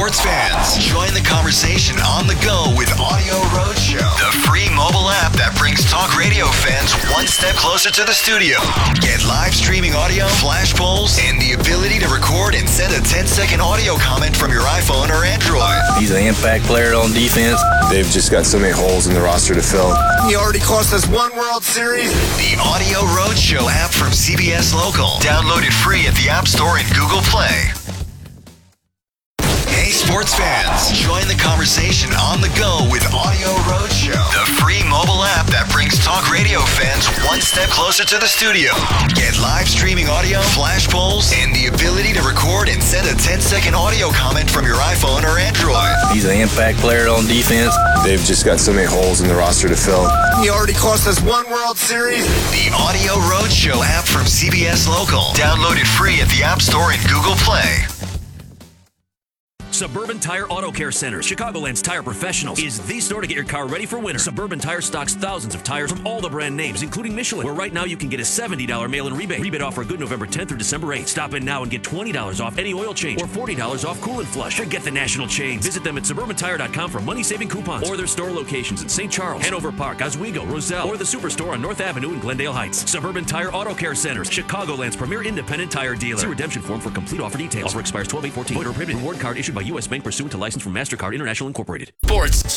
sports fans, join the conversation on the go with Audio Roadshow, the free mobile app that brings talk radio fans one step closer to the studio. Get live streaming audio, flash polls, and the ability to record and send a 10-second audio comment from your iPhone or Android. He's an impact player on defense. They've just got so many holes in the roster to fill. He already cost us one World Series. The Audio Roadshow app from CBS Local. Download it free at the App Store and Google Play. Hey, sports fans, join the conversation on the go with Audio Roadshow, the free mobile app that brings talk radio fans one step closer to the studio. Get live streaming audio, flash polls, and the ability to record and send a 10-second audio comment from your iPhone or Android. He's an impact player on defense. They've just got so many holes in the roster to fill. He already cost us one World Series. The Audio Roadshow app from CBS Local. Download it free at the App Store and Google Play. Suburban Tire Auto Care Centers, Chicagoland's tire professionals, is the store to get your car ready for winter. Suburban Tire stocks thousands of tires from all the brand names, including Michelin, where right now you can get a $70 mail-in rebate. Rebate offer good November 10th through December 8th. Stop in now and get $20 off any oil change or $40 off coolant flush. Forget the national chain. Visit them at SuburbanTire.com for money-saving coupons or their store locations in St. Charles, Hanover Park, Oswego, Roselle, or the Superstore on North Avenue in Glendale Heights. Suburban Tire Auto Care Centers, Chicagoland's premier independent tire dealer. See redemption form for complete offer details. Offer expires 12/8/14. Void or prohibited. Reward card issued by U.S. Bank pursuant to license from MasterCard International Incorporated. Sports.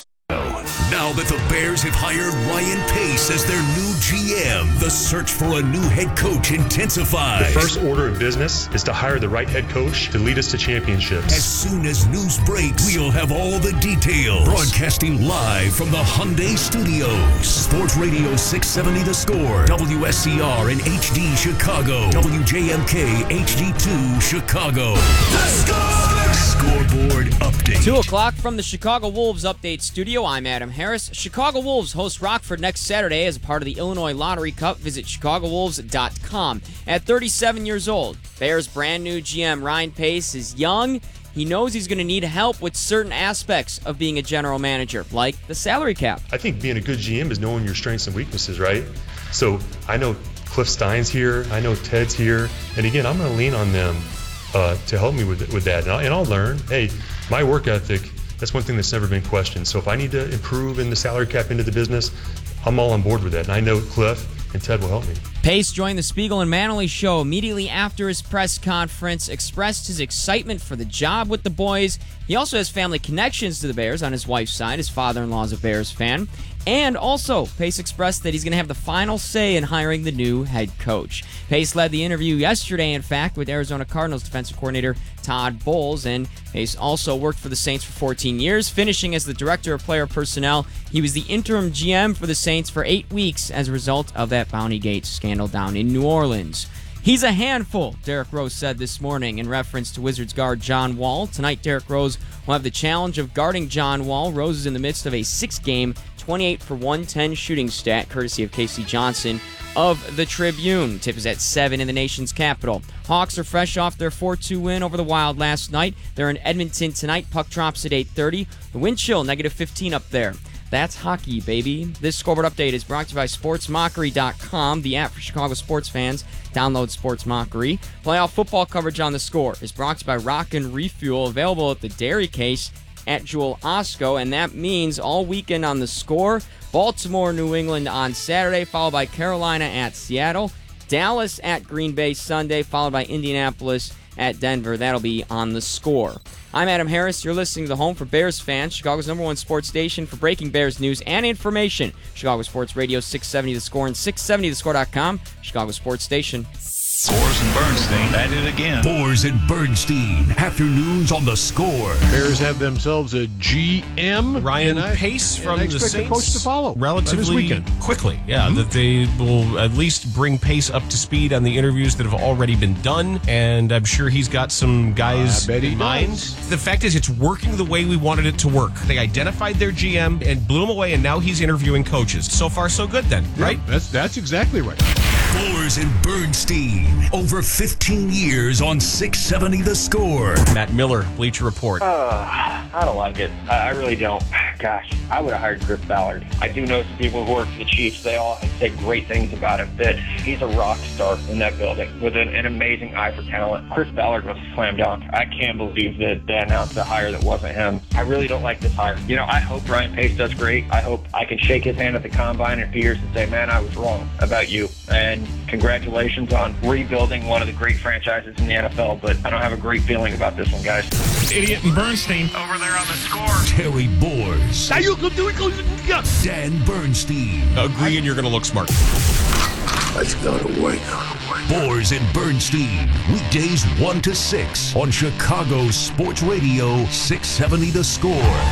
Now that the Bears have hired Ryan Pace as their new GM, the search for a new head coach intensifies. The first order of business is to hire the right head coach to lead us to championships. As soon as news breaks, we'll have all the details. Broadcasting live from the Hyundai Studios. Sports Radio 670 The Score, WSCR in HD Chicago, WJMK HD2 Chicago. The Score! Scoreboard update. 2 o'clock from the Chicago Wolves Update Studio. I'm Adam Harris. Chicago Wolves host Rockford next Saturday as a part of the Illinois Lottery Cup. Visit ChicagoWolves.com. At 37 years old, Bears' brand new GM Ryan Pace is young. He knows he's going to need help with certain aspects of being a general manager, like the salary cap. I think being a good GM is knowing your strengths and weaknesses, right? So I know Cliff Stein's here. I know Ted's here. And again, I'm going to lean on them to help me with that. And I'll learn, hey, my work ethic, that's one thing that's never been questioned. So if I need to improve in the salary cap into the business, I'm all on board with that. And I know Cliff and Ted will help me. Pace joined the Spiegel and Manley show immediately after his press conference, expressed his excitement for the job with the boys. He also has family connections to the Bears on his wife's side. His father-in-law is a Bears fan. And also, Pace expressed that he's going to have the final say in hiring the new head coach. Pace led the interview yesterday, in fact, with Arizona Cardinals defensive coordinator Todd Bowles, and Pace also worked for the Saints for 14 years, finishing as the director of player personnel. He was the interim GM for the Saints for 8 weeks as a result of that Bounty Gate scandal down in New Orleans. He's a handful, Derrick Rose said this morning in reference to Wizards guard John Wall. Tonight, Derrick Rose will have the challenge of guarding John Wall. Rose is in the midst of a 6-game, 28 for 110 shooting stat, courtesy of Casey Johnson of the Tribune. Tip is at 7 in the nation's capital. Hawks are fresh off their 4-2 win over the Wild last night. They're in Edmonton tonight. Puck drops at 8:30. The wind chill, -15 up there. That's hockey, baby. This scoreboard update is brought to you by SportsMockery.com, the app for Chicago sports fans. Download Sports Mockery. Playoff football coverage on the Score is brought to you by Rock and Refuel, available at the Dairy Case at Jewel Osco, and that means all weekend on the Score. Baltimore, New England on Saturday, followed by Carolina at Seattle. Dallas at Green Bay Sunday, followed by Indianapolis at Denver. That'll be on the Score. I'm Adam Harris. You're listening to the home for Bears fans, Chicago's #1 sports station for breaking Bears news and information. Chicago Sports Radio 670 The Score and 670thescore.com, Chicago Sports Station. Boers and Bernstein at it again. Boers and Bernstein, afternoons on the Score. Bears have themselves a GM. Ryan Pace from the Saints. The coach to follow relatively quickly. Yeah, that they will at least bring Pace up to speed on the interviews that have already been done, and I'm sure he's got some guys in mind. The fact is, it's working the way we wanted it to work. They identified their GM and blew him away, and now he's interviewing coaches. So far, so good then, right? That's exactly right. Boers Boers and Bernstein. Over 15 years on 670 The Score. Matt Miller, Bleacher Report. I don't like it. I really don't. Gosh, I would have hired Chris Ballard. I do know some people who work for the Chiefs. They all say great things about him. That he's a rock star in that building with an amazing eye for talent. Chris Ballard was a slam dunk. I can't believe that they announced a hire that wasn't him. I really don't like this hire. You know, I hope Ryan Pace does great. I hope I can shake his hand at the combine in a few years and say, man, I was wrong about you. And congratulations on rebuilding one of the great franchises in the NFL. But I don't have a great feeling about this one, guys. Idiot and Bernstein over there on the Score. Terry Boers. Dan Bernstein. Agree, and you're going to look smart. Let's go to work. Boers and Bernstein. Weekdays 1 to 6 on Chicago's Sports Radio 670 The Score.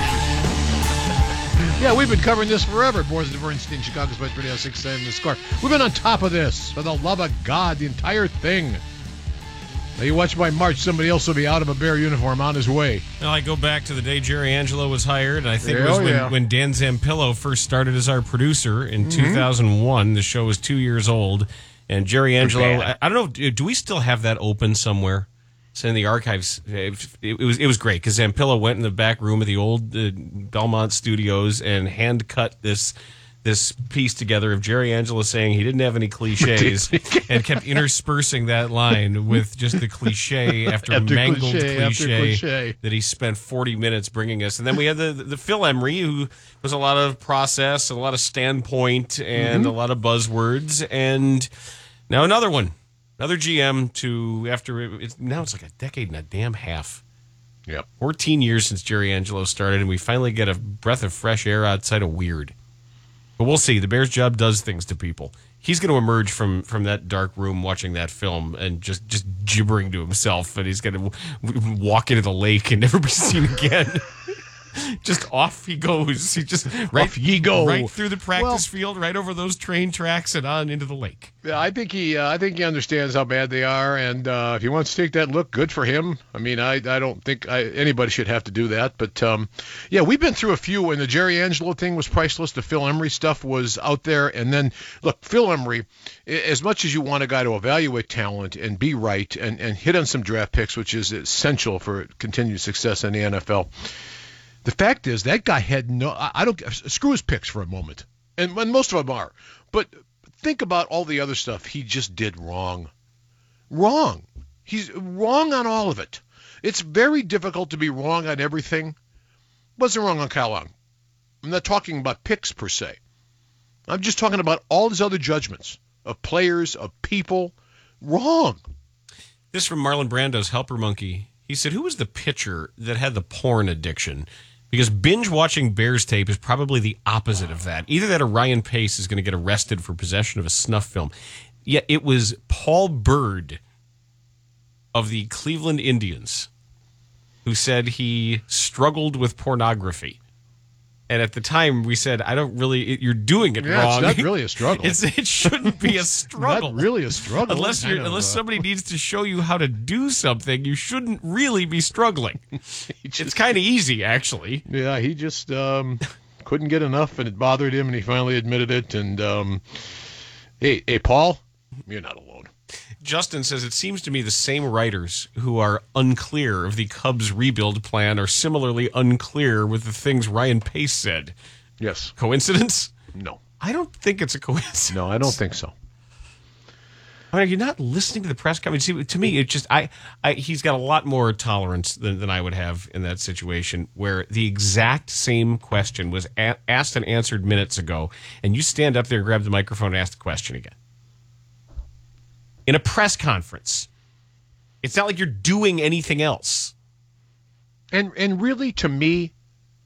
Yeah, we've been covering this forever. Boers and Bernstein, Chicago's Sports Radio 670 The Score. We've been on top of this. For the love of God, the entire thing. Now you watch by March, somebody else will be out of a Bear uniform on his way. Well, I go back to the day Jerry Angelo was hired, and I think it was when Dan Zampillo first started as our producer in 2001. The show was 2 years old, and Jerry Angelo, I don't know, do we still have that open somewhere? It's in the archives. It was great, because Zampillo went in the back room of the old Belmont studios and hand-cut this piece together of Jerry Angelo saying he didn't have any cliches and kept interspersing that line with just the cliche after mangled cliche that he spent 40 minutes bringing us. And then we had the Phil Emery, who was a lot of process, a lot of standpoint, and a lot of buzzwords. And now another one, another GM now it's like a decade and a damn half. Yep. 14 years since Jerry Angelo started, and we finally get a breath of fresh air outside of weird. But we'll see. The Bears' job does things to people. He's going to emerge from that dark room watching that film and just gibbering to himself, and he's going to walk into the lake and never be seen again. Just off he goes. He just off ye go. Right through the practice field, right over those train tracks and on into the lake. Yeah, I think he understands how bad they are, and if he wants to take that look, good for him. I mean, I don't think anybody should have to do that, but yeah, we've been through a few, and the Jerry Angelo thing was priceless. The Phil Emery stuff was out there, and then look, Phil Emery, as much as you want a guy to evaluate talent and be right and hit on some draft picks, which is essential for continued success in the NFL. The fact is that guy had screw his picks for a moment, and most of them are. But think about all the other stuff he just did wrong. Wrong. He's wrong on all of it. It's very difficult to be wrong on everything. Wasn't wrong on Kyle Long. I'm not talking about picks per se. I'm just talking about all his other judgments of players, of people. Wrong. This from Marlon Brando's Helper Monkey. He said, who was the pitcher that had the porn addiction? Because binge-watching Bears tape is probably the opposite of that. Either that or Ryan Pace is going to get arrested for possession of a snuff film. Yet it was Paul Byrd of the Cleveland Indians who said he struggled with pornography. And at the time, we said, you're doing it wrong. It's not really a struggle. It shouldn't be a struggle. Not really a struggle. Unless somebody needs to show you how to do something, you shouldn't really be struggling. It's kind of easy, actually. Yeah, he just couldn't get enough, and it bothered him, and he finally admitted it. And, hey, Paul, you're not alone. Justin says, it seems to me the same writers who are unclear of the Cubs rebuild plan are similarly unclear with the things Ryan Pace said. Yes. Coincidence? No. I don't think it's a coincidence. No, I don't think so. I mean, you're not listening to the press conference. See, to me, it just he's got a lot more tolerance than I would have in that situation, where the exact same question was asked and answered minutes ago, and you stand up there and grab the microphone and ask the question again. In a press conference. It's not like you're doing anything else. And really, to me,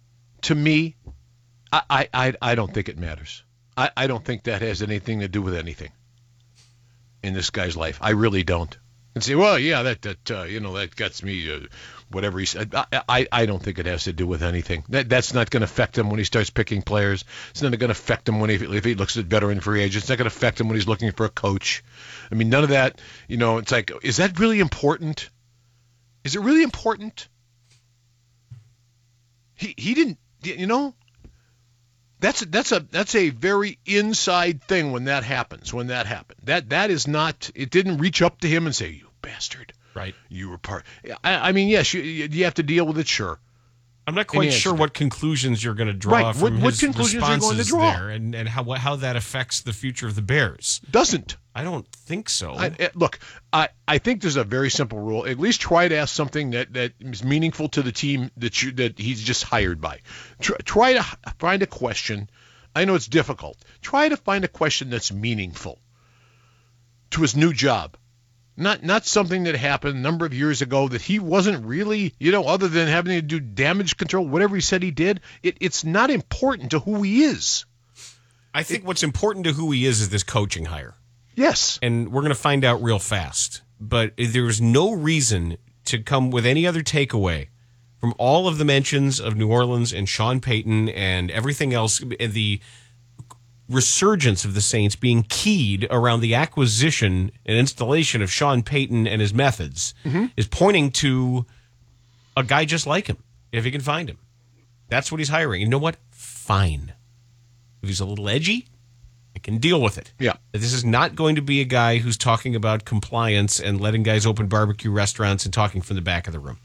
I don't think it matters. I don't think that has anything to do with anything in this guy's life. I really don't. And say, well, yeah, that gets me whatever he said. I don't think it has to do with anything. That's not going to affect him when he starts picking players. It's not going to affect him if he looks at veteran free agents. It's not going to affect him when he's looking for a coach. I mean, none of that. It's like, is that really important? Is it really important? He didn't. That's a very inside thing when that happens. That is not. It didn't reach up to him and say, "You bastard." Right. You were part. I mean, yes, you have to deal with it, sure. I'm not quite sure what conclusions you're going to draw from what his conclusions are you going to responses draw? there, and how that affects the future of the Bears. Doesn't. I don't think so. Look, I think there's a very simple rule. At least try to ask something that is meaningful to the team that he's just hired by. Try to find a question. I know it's difficult. Try to find a question that's meaningful to his new job. Not something that happened a number of years ago that he wasn't really, other than having to do damage control, whatever he said he did. It's not important to who he is. I think what's important to who he is this coaching hire. Yes. And we're going to find out real fast. But there's no reason to come with any other takeaway from all of the mentions of New Orleans and Sean Payton and everything else, the resurgence of the Saints being keyed around the acquisition and installation of Sean Payton and his methods is pointing to a guy just like him, if he can find him. That's what he's hiring. You know what? Fine. If he's a little edgy, I can deal with it. Yeah. This is not going to be a guy who's talking about compliance and letting guys open barbecue restaurants and talking from the back of the room.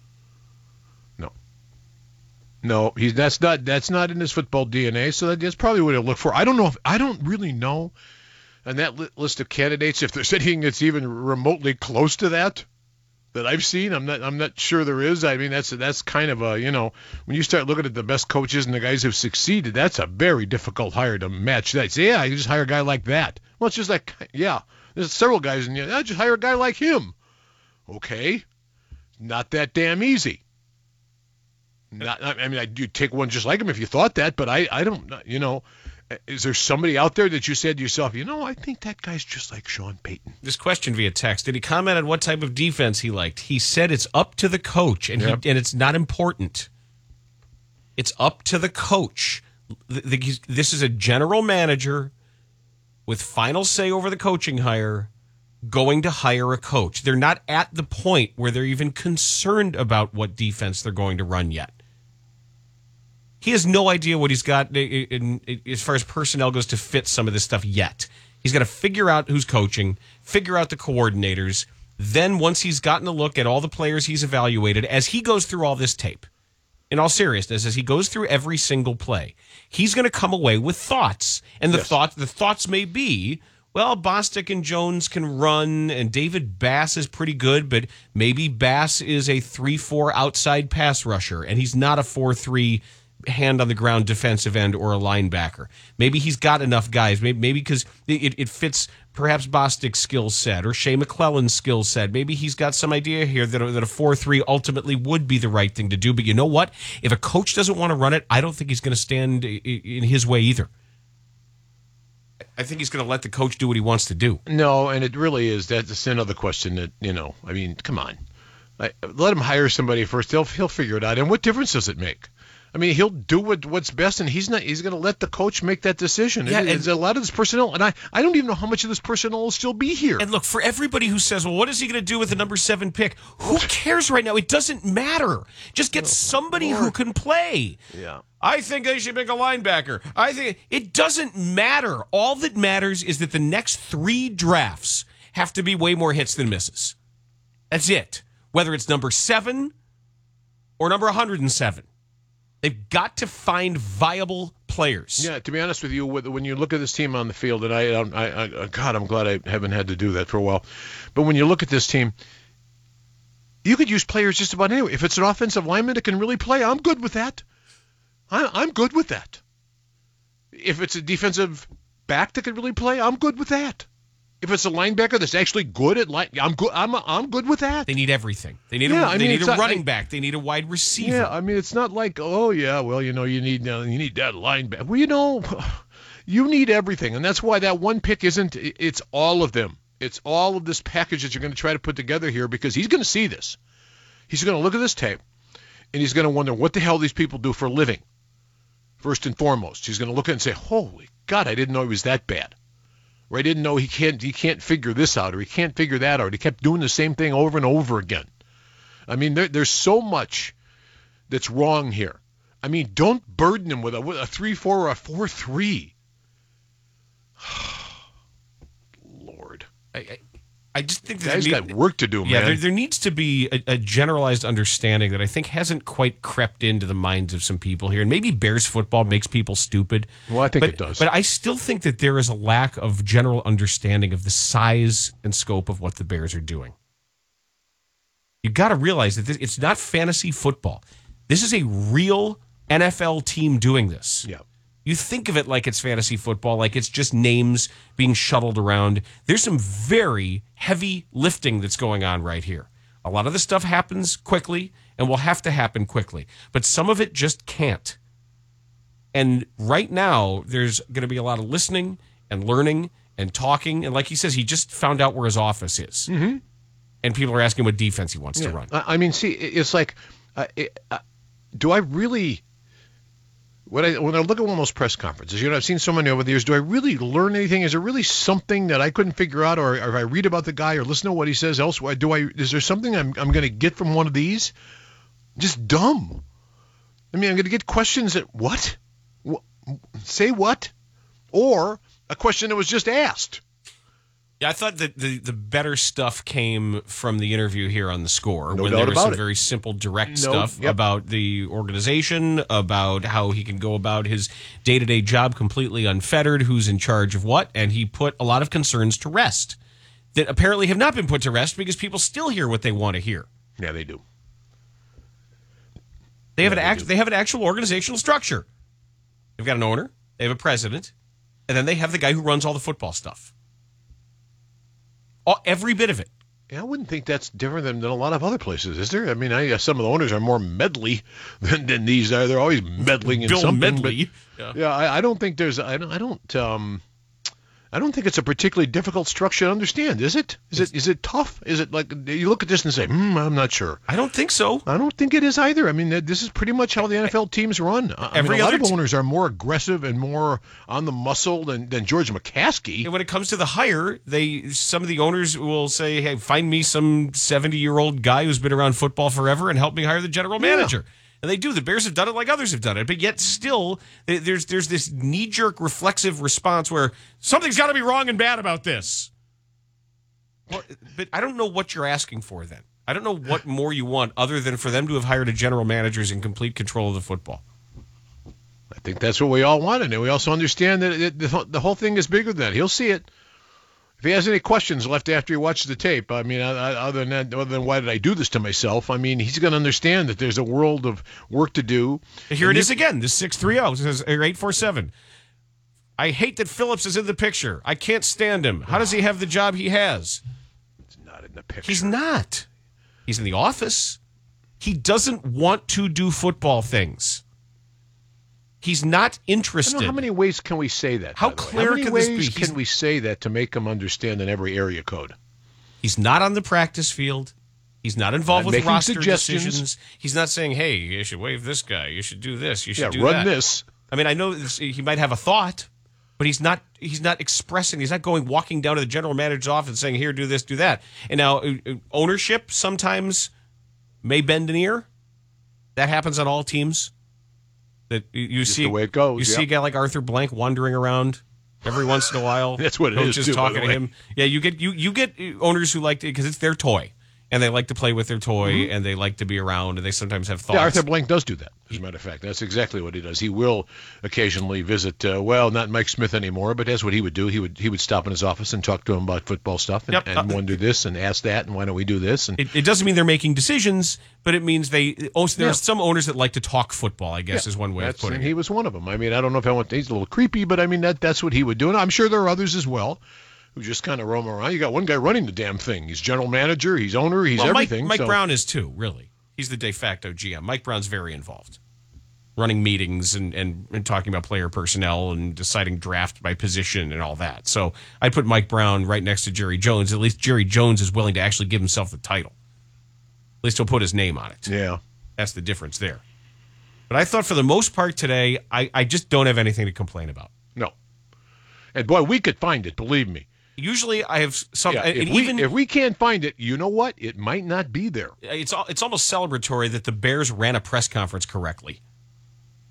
No, that's not in his football DNA. So that's probably what he'll look for. I don't really know on that list of candidates if there's anything that's even remotely close to that I've seen. I'm not sure there is. I mean, that's kind of a, when you start looking at the best coaches and the guys who've succeeded, that's a very difficult hire to match that. Say, yeah, you just hire a guy like that. Well, it's just like, yeah, there's several guys in I just hire a guy like him. Okay, not that damn easy. I do take one just like him if you thought that, but I don't, is there somebody out there that you said to yourself, I think that guy's just like Sean Payton? This question via text, did he comment on what type of defense he liked? He said it's up to the coach, and it's not important. It's up to the coach. This is a general manager with final say over the coaching hire going to hire a coach. They're not at the point where they're even concerned about what defense they're going to run yet. He has no idea what he's got as far as personnel goes to fit some of this stuff yet. He's got to figure out who's coaching, figure out the coordinators. Then once he's gotten a look at all the players he's evaluated, as he goes through all this tape, in all seriousness, as he goes through every single play, he's going to come away with thoughts. And the thoughts may be, well, Bostic and Jones can run, and David Bass is pretty good, but maybe Bass is a 3-4 outside pass rusher, and he's not a 4-3 hand-on-the-ground defensive end or a linebacker. Maybe he's got enough guys, maybe because it fits perhaps Bostic's skill set or Shea McClellan's skill set. Maybe he's got some idea here that a 4-3 ultimately would be the right thing to do. But you know what? If a coach doesn't want to run it, I don't think he's going to stand in his way either. I think he's going to let the coach do what he wants to do. No, and it really is. That's another question that, I mean, come on. Let him hire somebody first. He'll figure it out. And what difference does it make? I mean, he'll do what's best, and he's going to let the coach make that decision. Yeah, it's a lot of this personnel, and I don't even know how much of this personnel will still be here. And look, for everybody who says, well, what is he going to do with the number 7 pick? Who cares right now? It doesn't matter. Just get somebody who can play. Yeah. I think they should pick a linebacker. I think it doesn't matter. All that matters is that the next 3 drafts have to be way more hits than misses. That's it. Whether it's number 7 or number 107. They've got to find viable players. Yeah, to be honest with you, when you look at this team on the field, and I'm glad I haven't had to do that for a while, but when you look at this team, you could use players just about anywhere. If it's an offensive lineman that can really play, I'm good with that. I'm good with that. If it's a defensive back that can really play, I'm good with that. If it's a linebacker that's actually good at I'm good with that. They need everything. They need a running back. They need a wide receiver. Yeah, I mean, it's not like, oh yeah, well, you need that linebacker. Well, you need everything, and that's why that one pick isn't. It's all of them. It's all of this package that you're going to try to put together here, because he's going to see this. He's going to look at this tape, and he's going to wonder what the hell these people do for a living. First and foremost, he's going to look at it and say, holy God, I didn't know he was that bad. Or I didn't know he can't figure this out, or he can't figure that out. He kept doing the same thing over and over again. I mean, there's so much that's wrong here. I mean, don't burden him with a 3-4 or a 4-3. Lord. I just think that he's got work to do, man. Yeah, there needs to be a generalized understanding that I think hasn't quite crept into the minds of some people here. And maybe Bears football makes people stupid. Well, I think it does. But I still think that there is a lack of general understanding of the size and scope of what the Bears are doing. You got to realize that it's not fantasy football. This is a real NFL team doing this. Yeah. You think of it like it's fantasy football, like it's just names being shuttled around. There's some very heavy lifting that's going on right here. A lot of the stuff happens quickly and will have to happen quickly, but some of it just can't. And right now, there's going to be a lot of listening and learning and talking. And like he says, he just found out where his office is. Mm-hmm. And people are asking what defense he wants to run. I mean, see, it's like, do I really... When I look at one of those press conferences, I've seen so many over the years, do I really learn anything? Is there really something that I couldn't figure out, or if I read about the guy or listen to what he says elsewhere, is there something I'm going to get from one of these? Just dumb. I mean, I'm going to get questions that, what? Say what? Or a question that was just asked. Yeah, I thought that the better stuff came from the interview here on The Score, No when doubt there was about some it. very simple, direct stuff about the organization, about how he can go about his day-to-day job completely unfettered, who's in charge of what, and he put a lot of concerns to rest that apparently have not been put to rest because people still hear what they want to hear. Yeah, they do. They have an actual organizational structure. They've got an owner, they have a president, and then they have the guy who runs all the football stuff. Every bit of it. Yeah, I wouldn't think that's different than a lot of other places, is there? I mean, some of the owners are more meddly than these are. They're always meddling in Bill something. Medley. But, I don't think there's. I don't think it's a particularly difficult structure to understand, is it? Is it tough? Is it like you look at this and say, I'm not sure. I don't think so. I don't think it is either. I mean, this is pretty much how the NFL teams run. A lot of owners are more aggressive and more on the muscle than George McCaskey. And when it comes to the hire, some of the owners will say, hey, find me some 70-year-old guy who's been around football forever and help me hire the general manager. And they do. The Bears have done it like others have done it. But yet still, there's this knee-jerk reflexive response where something's got to be wrong and bad about this. Well, but I don't know what you're asking for then. I don't know what more you want other than for them to have hired a general manager who's in complete control of the football. I think that's what we all wanted. And we also understand that the whole thing is bigger than that. He'll see it. If he has any questions left after he watches the tape, I mean, other than why did I do this to myself, I mean, he's going to understand that there's a world of work to do. Here it is again, the 630 says 847. I hate that Phillips is in the picture. I can't stand him. How does he have the job he has? He's not in the picture. He's not. He's in the office. He doesn't want to do football things. He's not interested. I don't know how many ways can we say that? How clear can this be? How many ways can we say that to make him understand in every area code? He's not on the practice field. He's not involved with roster suggestions. decisions. He's not saying, hey, you should waive this guy. You should do this. You should do run that. this. I mean, I know he might have a thought, but he's not expressing. He's not walking down to the general manager's office and saying, here, do this, do that. And now ownership sometimes may bend an ear. That happens on all teams. That you see the way it goes. You see a guy like Arthur Blank wandering around every once in a while. That's what it is. Just too, talking by the to way. him. Yeah, you get owners who like to, because it's their toy, and they like to play with their toy, and they like to be around, and they sometimes have thoughts. Yeah, Arthur Blank does do that. As a matter of fact, that's exactly what he does. He will occasionally visit. Not Mike Smith anymore, but that's what he would do. He would stop in his office and talk to him about football stuff, and wonder this and ask that, and why don't we do this? And it doesn't mean they're making decisions, but it means there are some owners that like to talk football, I guess, is one way of putting and it. he was one of them. I mean, I don't know if he's a little creepy, but I mean that's what he would do, and I'm sure there are others as well who just kind of roam around. You got one guy running the damn thing. He's general manager. He's owner. He's everything. Mike Brown is too, really. He's the de facto GM. Mike Brown's very involved, running meetings and talking about player personnel and deciding draft by position and all that. So I put Mike Brown right next to Jerry Jones. At least Jerry Jones is willing to actually give himself the title. At least he'll put his name on it. Yeah. That's the difference there. But I thought for the most part today, I just don't have anything to complain about. No. And boy, we could find it, believe me. Usually I have some. Yeah, if we can't find it, you know what? It might not be there. It's almost celebratory that the Bears ran a press conference correctly.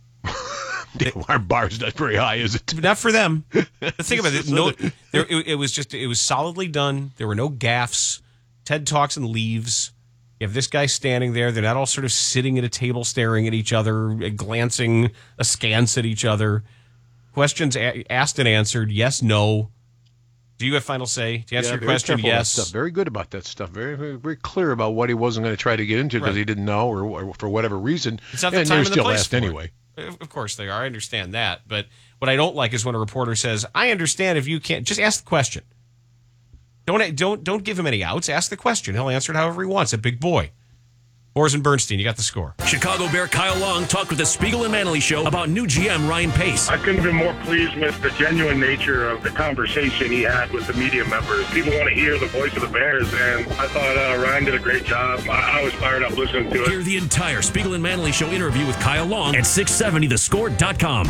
Our bar's not very high, is it? Not for them. Think about it. No, it was solidly done. There were no gaffes. Ted talks and leaves. You have this guy standing there. They're not all sort of sitting at a table staring at each other, glancing askance at each other. Questions asked and answered. Yes, no. Do you have final say? To answer your question, yes. Very good about that stuff. Very, very, very clear about what he wasn't going to try to get into because he didn't know or for whatever reason. It's not the time and the place for it. Of course they are. I understand that. But what I don't like is when a reporter says, I understand if you can't. Just ask the question. Don't give him any outs. Ask the question. He'll answer it however he wants. A big boy. Boers and Bernstein, you got the score. Chicago Bear Kyle Long talked with the Spiegel and Manley Show about new GM Ryan Pace. I couldn't have been more pleased with the genuine nature of the conversation he had with the media members. People want to hear the voice of the Bears, and I thought Ryan did a great job. I was fired up listening to it. Hear the entire Spiegel and Manley Show interview with Kyle Long at 670thescore.com.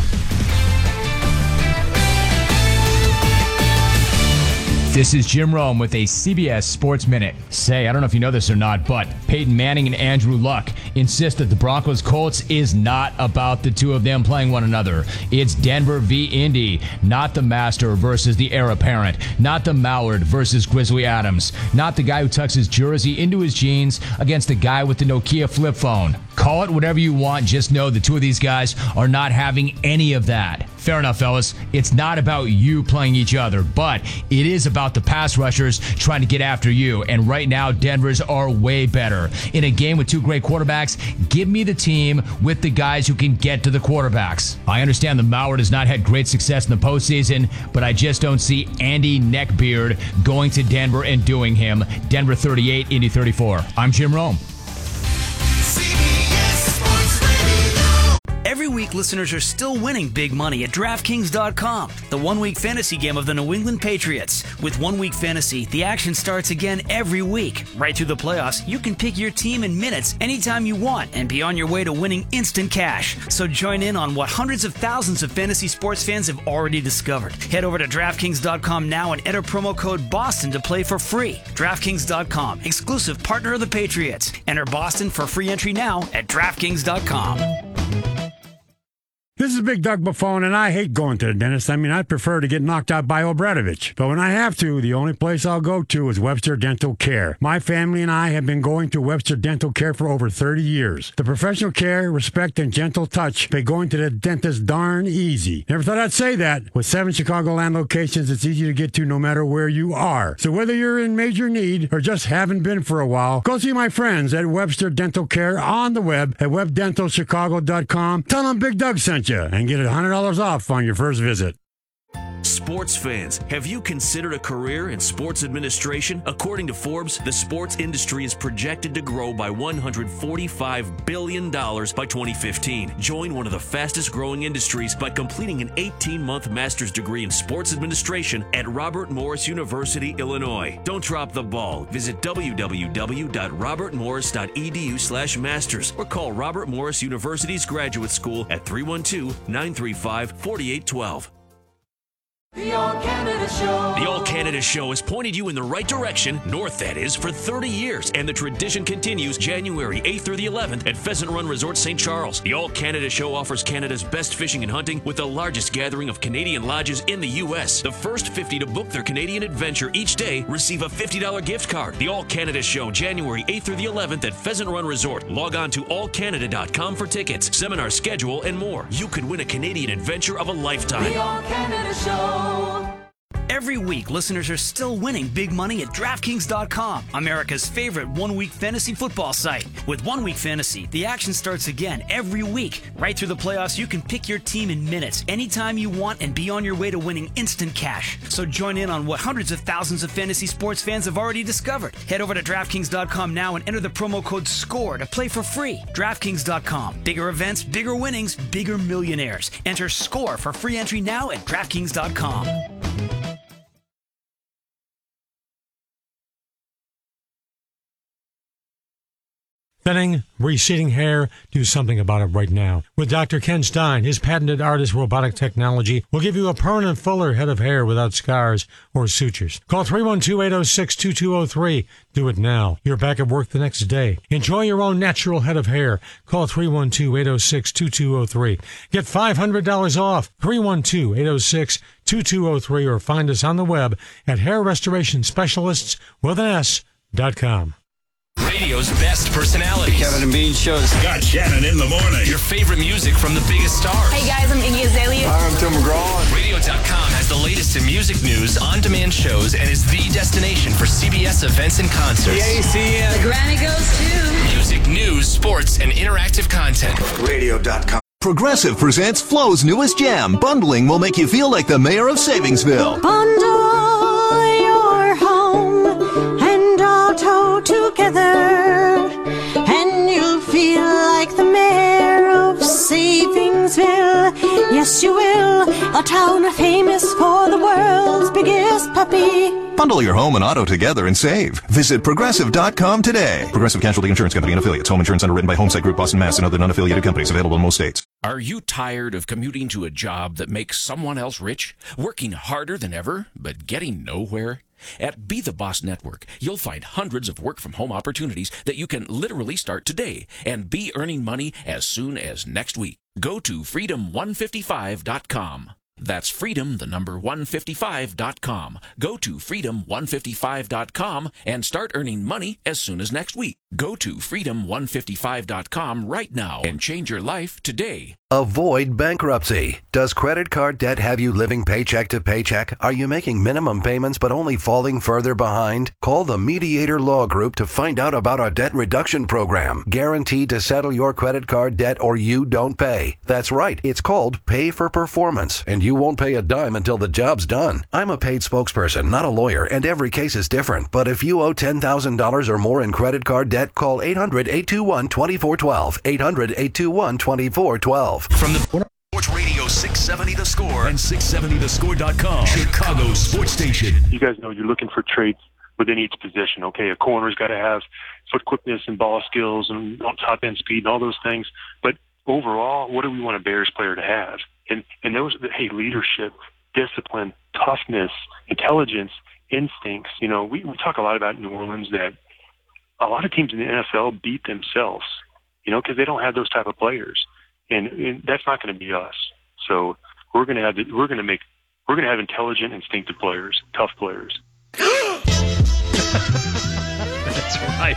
This is Jim Rome with a CBS Sports Minute. Say, I don't know if you know this or not, but Peyton Manning and Andrew Luck insist that the Broncos-Colts is not about the two of them playing one another. It's Denver v. Indy, not the master versus the heir apparent, not the Mallard versus Grizzly Adams, not the guy who tucks his jersey into his jeans against the guy with the Nokia flip phone. Call it whatever you want, just know the two of these guys are not having any of that. Fair enough, fellas. It's not about you playing each other, but it is about the pass rushers trying to get after you. And right now, Denver's are way better. In a game with two great quarterbacks, give me the team with the guys who can get to the quarterbacks. I understand the Mallard has not had great success in the postseason, but I just don't see Andy Neckbeard going to Denver and doing him. Denver 38, Indy 34. I'm Jim Rome. Every week, listeners are still winning big money at DraftKings.com, the one-week fantasy game of the New England Patriots. With 1 Week Fantasy, the action starts again every week. Right through the playoffs, you can pick your team in minutes anytime you want and be on your way to winning instant cash. So join in on what hundreds of thousands of fantasy sports fans have already discovered. Head over to DraftKings.com now and enter promo code BOSTON to play for free. DraftKings.com, exclusive partner of the Patriots. Enter Boston for free entry now at DraftKings.com. This is Big Doug Buffone, and I hate going to the dentist. I mean, I'd prefer to get knocked out by Obradovich. But when I have to, the only place I'll go to is Webster Dental Care. My family and I have been going to Webster Dental Care for over 30 years. The professional care, respect, and gentle touch make going to the dentist darn easy. Never thought I'd say that. With 7 Chicagoland locations, it's easy to get to no matter where you are. So whether you're in major need or just haven't been for a while, go see my friends at Webster Dental Care on the web at webdentalchicago.com. Tell them Big Doug sent you and get $100 off on your first visit. Sports fans, have you considered a career in sports administration? According to Forbes, the sports industry is projected to grow by $145 billion by 2015. Join one of the fastest growing industries by completing an 18-month master's degree in sports administration at Robert Morris University, Illinois. Don't drop the ball. Visit www.robertmorris.edu/masters or call Robert Morris University's Graduate School at 312-935-4812. The All Canada Show. The All Canada Show has pointed you in the right direction, north that is, for 30 years. And the tradition continues January 8th through the 11th at Pheasant Run Resort St. Charles. The All Canada Show offers Canada's best fishing and hunting with the largest gathering of Canadian lodges in the U.S. The first 50 to book their Canadian adventure each day receive a $50 gift card. The All Canada Show, January 8th through the 11th at Pheasant Run Resort. Log on to allcanada.com for tickets, seminar schedule, and more. You could win a Canadian adventure of a lifetime. The All Canada Show. Every week, listeners are still winning big money at DraftKings.com, America's favorite one-week fantasy football site. With 1 Week Fantasy, the action starts again every week. Right through the playoffs, you can pick your team in minutes, anytime you want, and be on your way to winning instant cash. So join in on what hundreds of thousands of fantasy sports fans have already discovered. Head over to DraftKings.com now and enter the promo code SCORE to play for free. DraftKings.com. Bigger events, bigger winnings, bigger millionaires. Enter SCORE for free entry now at DraftKings.com. Thinning, receding hair, do something about it right now. With Dr. Ken Stein, his patented ARTIS robotic technology will give you a permanent fuller head of hair without scars or sutures. Call 312-806-2203. Do it now. You're back at work the next day. Enjoy your own natural head of hair. Call 312-806-2203. Get $500 off. 312-806-2203 or find us on the web at hairrestorationspecialists.com. Radio's best personalities. Kevin and Bean shows. Got Shannon in the morning. Your favorite music from the biggest stars. Hey guys, I'm Iggy Azalea. Hi, I'm Tim McGraw. Radio.com has the latest in music news, on-demand shows, and is the destination for CBS events and concerts. The ACM. The granny goes too. Music, news, sports, and interactive content. Radio.com. Progressive presents Flo's newest jam. Bundling will make you feel like the mayor of Savingsville. Bundle your home and auto together, and you'll feel like the mayor of Savingsville. Yes, you will. A town famous for the world's biggest puppy. Bundle your home and auto together and save. Visit Progressive.com today. Progressive Casualty Insurance Company and affiliates. Home insurance underwritten by Homesite Group, Boston, Mass. and other unaffiliated companies. Available in most states. Are you tired of commuting to a job that makes someone else rich? Working harder than ever, but getting nowhere? At Be The Boss Network, you'll find hundreds of work-from-home opportunities that you can literally start today and be earning money as soon as next week. Go to freedom155.com. That's freedom, the number 155.com. Go to freedom155.com and start earning money as soon as next week. Go to freedom155.com right now and change your life today. Avoid bankruptcy. Does credit card debt have you living paycheck to paycheck? Are you making minimum payments but only falling further behind? Call the Mediator Law Group to find out about our debt reduction program. Guaranteed to settle your credit card debt or you don't pay. That's right. It's called Pay for Performance, and you won't pay a dime until the job's done. I'm a paid spokesperson, not a lawyer, and every case is different. But if you owe $10,000 or more in credit card debt, call 800-821-2412. 800-821-2412. From the Sports Radio 670 The Score and 670thescore.com, Chicago sports station. You guys know you're looking for traits within each position. Okay, a corner's got to have foot quickness and ball skills and top end speed and all those things. But overall, what do we want a Bears player to have? And those, hey, leadership, discipline, toughness, intelligence, instincts. You know, we talk a lot about New Orleans that a lot of teams in the NFL beat themselves, you know, because they don't have those type of players. And that's not going to be us. So we're going to have intelligent, instinctive players, tough players. That's right,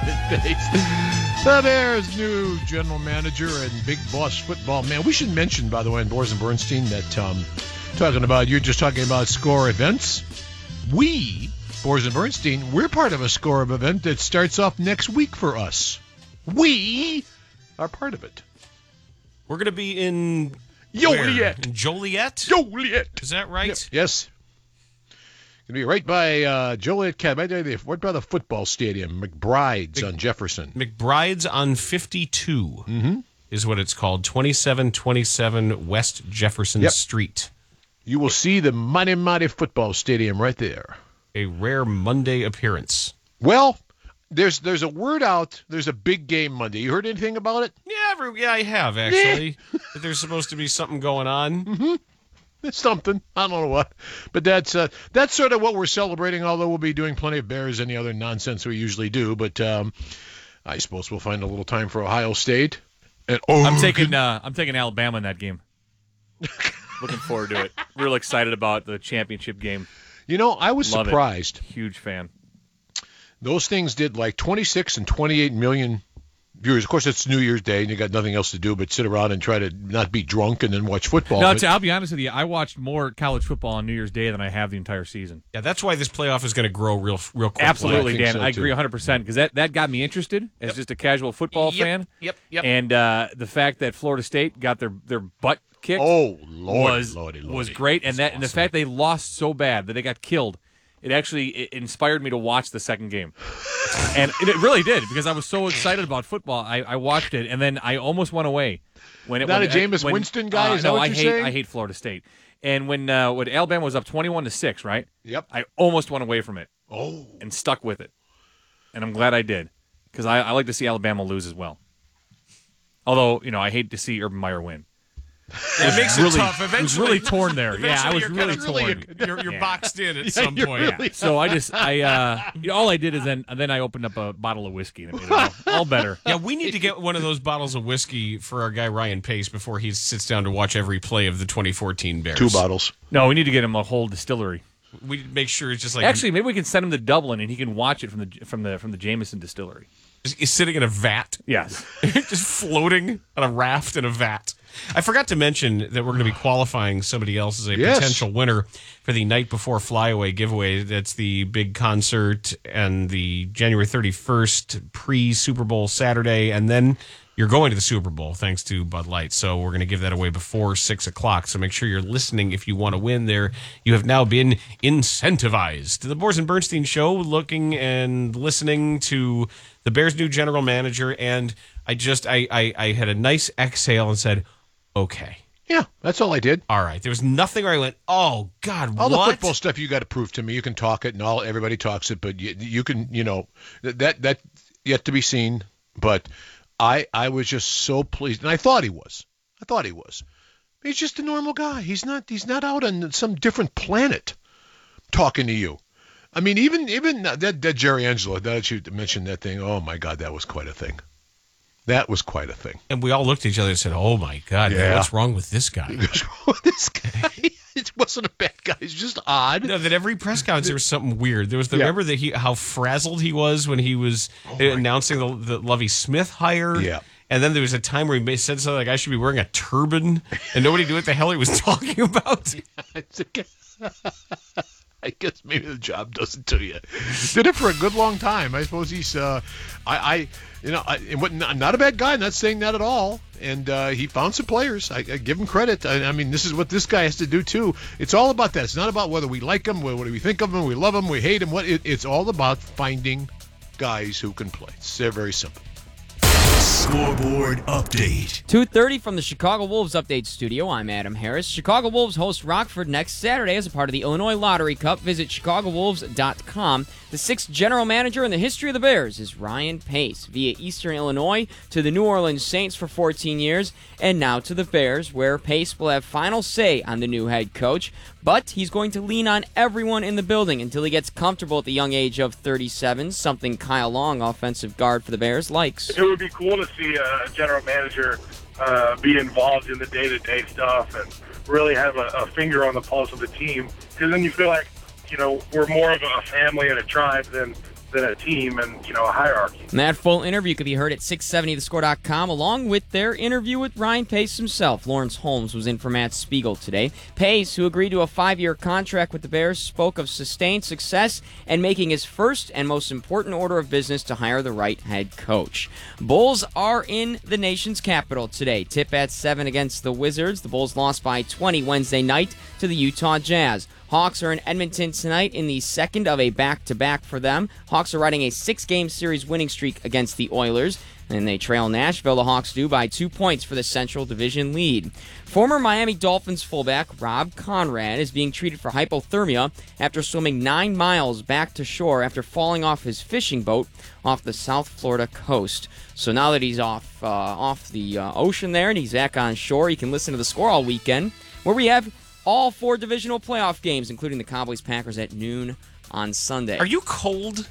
the Bears' new general manager and big boss football man. We should mention, by the way, in Boers and Bernstein, that you're just talking about Score events. We, Boers and Bernstein, we're part of a Score event that starts off next week for us. We are part of it. We're going to be in Joliet. In Joliet? Is that right? Yep. Yes. Going to be right by Joliet, right by the football stadium, McBride's on Jefferson. McBride's on 52 is what it's called, 2727 West Jefferson Street. You will see the mighty football stadium right there. A rare Monday appearance. Well, there's a word out. There's a big game Monday. You heard anything about it? Yeah, I have, actually. That there's supposed to be something going on. Mm-hmm. It's something. I don't know what. But that's sort of what we're celebrating, although we'll be doing plenty of Bears, any other nonsense we usually do. But I suppose we'll find a little time for Ohio State. And I'm taking Alabama in that game. Looking forward to it. Real excited about the championship game. You know, I was Love surprised. It. Huge fan. Those things did like 26 and 28 million viewers. Of course, it's New Year's Day, and you got nothing else to do but sit around and try to not be drunk and then watch football. No, I'll be honest with you. I watched more college football on New Year's Day than I have the entire season. Yeah, that's why this playoff is going to grow real quickly. Absolutely, Dan. I agree 100% because that got me interested as just a casual football fan. Yep. And the fact that Florida State got their butt kicked was great, and the fact they lost so bad that they got killed. It inspired me to watch the second game. And it really did, because I was so excited about football. I watched it, and then I almost went away. Not a Jameis Winston guy? Is that what you're saying? I hate Florida State. And when Alabama was up 21-6, right? Yep. I almost went away from it. Oh. And stuck with it. And I'm glad I did. because I like to see Alabama lose as well. Although, I hate to see Urban Meyer win. It makes it tough. I was really torn there. Yeah, I was really torn. You're boxed in at some point. Really so all I did is then I opened up a bottle of whiskey and it made it all better. Yeah, we need to get one of those bottles of whiskey for our guy Ryan Pace before he sits down to watch every play of the 2014 Bears. 2 bottles. No, we need to get him a whole distillery. We make sure it's just like actually maybe we can send him to Dublin and he can watch it from the Jameson distillery. He's sitting in a vat. Yes, just floating on a raft in a vat. I forgot to mention that we're going to be qualifying somebody else as a potential winner for the Night Before Flyaway giveaway. That's the big concert and the January 31st pre-Super Bowl Saturday, and then you're going to the Super Bowl thanks to Bud Light. So we're going to give that away before 6 o'clock. So make sure you're listening if you want to win there. You have now been incentivized. The Boers and Bernstein Show, looking and listening to the Bears' new general manager, and I had a nice exhale and said, okay. Yeah, that's all I did. All right. There was nothing where I went, oh, God, all what? All the football stuff you got to prove to me. You can talk it, and everybody talks it, but you can, that yet to be seen. But I was just so pleased, and I thought he was. He's just a normal guy. He's not out on some different planet talking to you. I mean, even that Jerry Angelo, that you mentioned that thing, oh, my God, that was quite a thing. That was quite a thing. And we all looked at each other and said, oh, my God, man, what's wrong with this guy? It wasn't a bad guy. It's just odd. No, that every press conference there was something weird. There was remember that how frazzled he was when he was announcing the Lovie Smith hire. Yeah. And then there was a time where he said something like, I should be wearing a turban, and nobody knew what the hell he was talking about. I guess maybe the job does it to you. Did it for a good long time. I suppose he's not a bad guy. I'm not saying that at all. And he found some players. I give him credit. I mean, this is what this guy has to do too. It's all about that. It's not about whether we like him, what do we think of him, we love him, we hate him. It's all about finding guys who can play. It's very simple. Scoreboard update. 2:30 from the Chicago Wolves Update Studio. I'm Adam Harris. Chicago Wolves host Rockford next Saturday as a part of the Illinois Lottery Cup. Visit ChicagoWolves.com. The 6th general manager in the history of the Bears is Ryan Pace, via Eastern Illinois to the New Orleans Saints for 14 years, and now to the Bears, where Pace will have final say on the new head coach. But he's going to lean on everyone in the building until he gets comfortable at the young age of 37, something Kyle Long, offensive guard for the Bears, likes. It would be cool to see a general manager be involved in the day-to-day stuff and really have a finger on the pulse of the team, because then you feel like, we're more of a family and a tribe than a team and, a hierarchy. And that full interview could be heard at 670thescore.com, along with their interview with Ryan Pace himself. Lawrence Holmes was in for Matt Spiegel today. Pace, who agreed to a 5-year contract with the Bears, spoke of sustained success and making his first and most important order of business to hire the right head coach. Bulls are in the nation's capital today. Tip at 7 against the Wizards. The Bulls lost by 20 Wednesday night to the Utah Jazz. Hawks are in Edmonton tonight in the second of a back-to-back for them. Hawks are riding a 6-game series winning streak against the Oilers, and they trail Nashville. The Hawks do by 2 points for the Central Division lead. Former Miami Dolphins fullback Rob Conrad is being treated for hypothermia after swimming 9 miles back to shore after falling off his fishing boat off the South Florida coast. So now that he's off the ocean there and he's back on shore, he can listen to the Score all weekend, where we have all 4 divisional playoff games, including the Cowboys-Packers at noon on Sunday. Are you cold?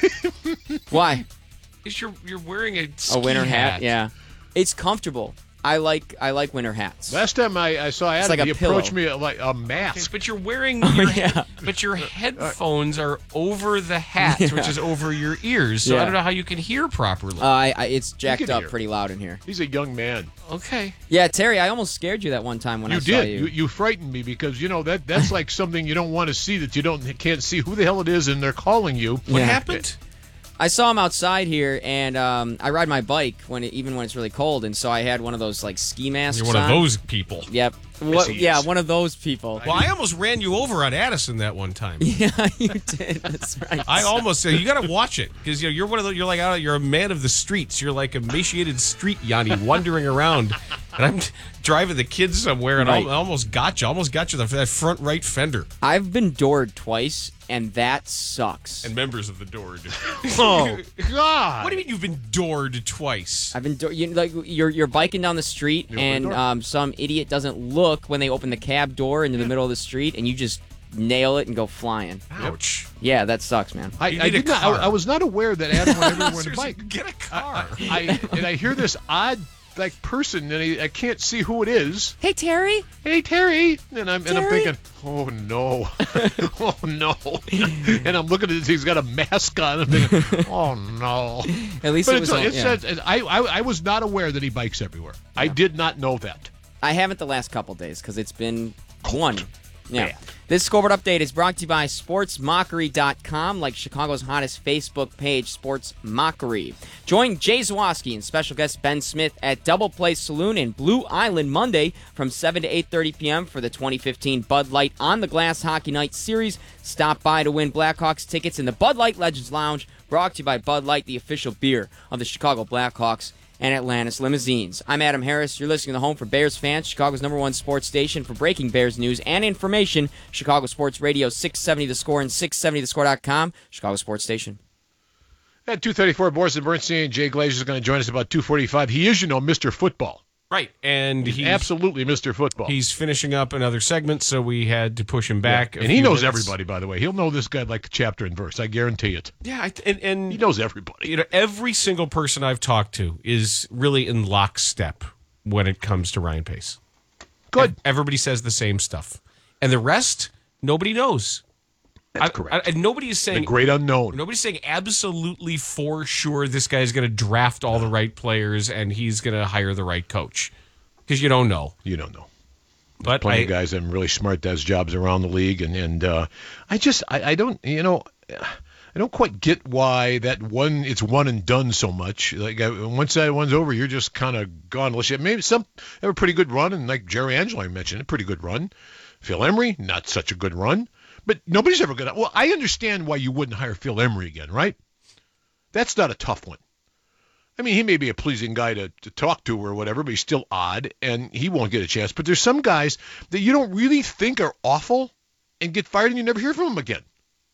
Why? Because you're wearing a ski winter hat. Yeah, it's comfortable. I like winter hats. Last time I saw Adam, like he pillow. approached me like a mask. Okay, but you're wearing but your headphones are over the hat, which is over your ears. So I don't know how you can hear properly. It's jacked up pretty loud in here. He's a young man. Okay. Yeah, Terry, I almost scared you that one time when I saw you. You frightened me because that's like something you don't want to see, that you can't see who the hell it is and they're calling you. What happened? I saw him outside here, and I ride my bike even when it's really cold, and so I had one of those like ski masks. You're one of those people. Yep. Yeah, one of those people. Well, I almost ran you over on Addison that one time. Yeah, you did. That's right. I almost said, you got to watch it because you're one of those. You're like you're a man of the streets. You're like emaciated street Yanni wandering around, and I'm driving the kids somewhere, and I almost got you. Almost got you for that front right fender. I've been doored twice, and that sucks. And members of the Doored. Oh God! What do you mean you've been doored twice? I've been you're biking down the street, and some idiot doesn't look when they open the cab door into the middle of the street, and you just nail it and go flying. Ouch. Yeah, that sucks, man. I was not aware that Adam went everywhere on a bike. Get a car. I hear this odd person, and I can't see who it is. Hey, Terry. Hey, Terry. And I'm thinking, oh no, oh no. And I'm looking at this. He's got a mask on. I'm thinking, oh no. At least it says I was not aware that he bikes everywhere. Yeah. I did not know that. I haven't the last couple days because it's been one. Yeah. This scoreboard update is brought to you by SportsMockery.com, like Chicago's hottest Facebook page, Sports Mockery. Join Jay Zawoski and special guest Ben Smith at Double Play Saloon in Blue Island Monday from 7 to 8:30 p.m. for the 2015 Bud Light On the Glass Hockey Night Series. Stop by to win Blackhawks tickets in the Bud Light Legends Lounge, brought to you by Bud Light, the official beer of the Chicago Blackhawks and Atlantis Limousines. I'm Adam Harris. You're listening to the home for Bears fans, Chicago's #1 sports station for breaking Bears news and information. Chicago Sports Radio 670 The Score and 670thescore.com. Chicago Sports Station. At 2:34, Boris and Bernstein. Jay Glazer is going to join us about 2:45. He is, Mr. Football. Right, and he's absolutely Mr. Football. He's finishing up another segment, so we had to push him back. Yeah. And he knows everybody, by the way. He'll know this guy like chapter and verse. I guarantee it. Yeah, and he knows everybody. Every single person I've talked to is really in lockstep when it comes to Ryan Pace. Good. Everybody says the same stuff, and the rest nobody knows. That's correct. Nobody is saying the great unknown. Nobody's saying absolutely for sure this guy's going to draft all the right players and he's going to hire the right coach, because you don't know. You don't know. But plenty of guys that are really smart does jobs around the league, and I don't I don't quite get why it's one and done so much. Like once that one's over, you're just kind of gone. Unless you maybe some have a pretty good run, and like Jerry Angelo I mentioned, a pretty good run. Phil Emery, not such a good run. But nobody's ever going to... Well, I understand why you wouldn't hire Phil Emery again, right? That's not a tough one. I mean, he may be a pleasing guy to talk to or whatever, but he's still odd, and he won't get a chance. But there's some guys that you don't really think are awful and get fired and you never hear from them again.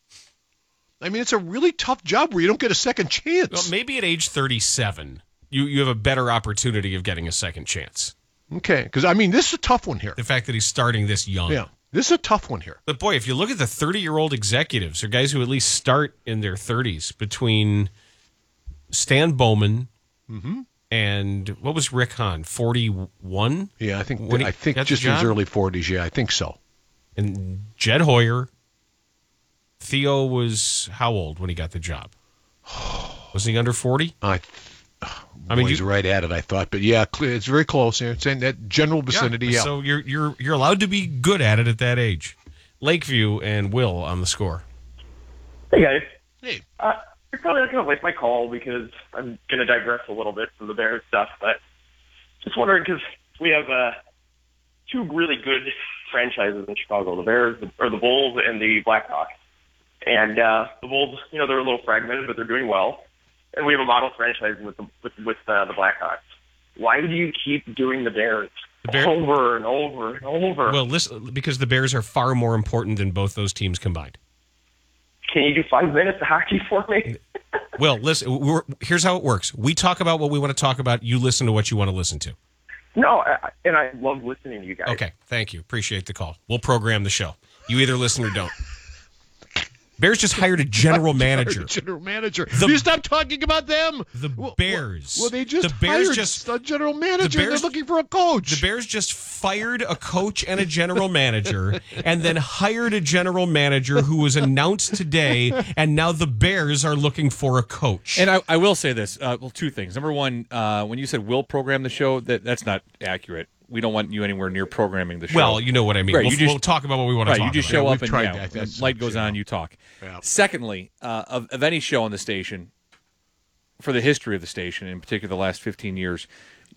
I mean, it's a really tough job where you don't get a second chance. Well, maybe at age 37, you have a better opportunity of getting a second chance. Okay, because, I mean, this is a tough one here. The fact that he's starting this young. Yeah. This is a tough one here. But, boy, if you look at the 30-year-old executives, or guys who at least start in their 30s, between Stan Bowman and, what was Rick Hahn, 41? Yeah, I think just in his early 40s, yeah, I think so. And Jed Hoyer, Theo was how old when he got the job? Was he under 40? He's right at it, I thought, but yeah, it's very close. It's in that general vicinity. Yeah. So you're allowed to be good at it at that age. Lakeview and Will on the score. Hey guys. Hey. You're probably not going to like my call because I'm going to digress a little bit from the Bears stuff, but just wondering because we have two really good franchises in Chicago: the Bears, or the Bulls, and the Blackhawks. And the Bulls, they're a little fragmented, but they're doing well. And we have a model franchise with the Blackhawks. Why do you keep doing the Bears over and over and over? Well, listen, because the Bears are far more important than both those teams combined. Can you do 5 minutes of hockey for me? Well, listen, here's how it works. We talk about what we want to talk about. You listen to what you want to listen to. No, and I love listening to you guys. Okay, thank you. Appreciate the call. We'll program the show. You either listen or don't. Bears just hired a general manager. You stop talking about them. The Bears. Well, they just hired a general manager. They're looking for a coach. The Bears just fired a coach and a general manager and then hired a general manager who was announced today, and now the Bears are looking for a coach. And I will say this. Two things. Number one, when you said we'll program the show, that's not accurate. We don't want you anywhere near programming the show. Well, you know what I mean. Right, we'll talk about what we want to talk about. You just show up and when light goes on, you talk. Yeah. Secondly, of any show on the station, for the history of the station, in particular the last 15 years,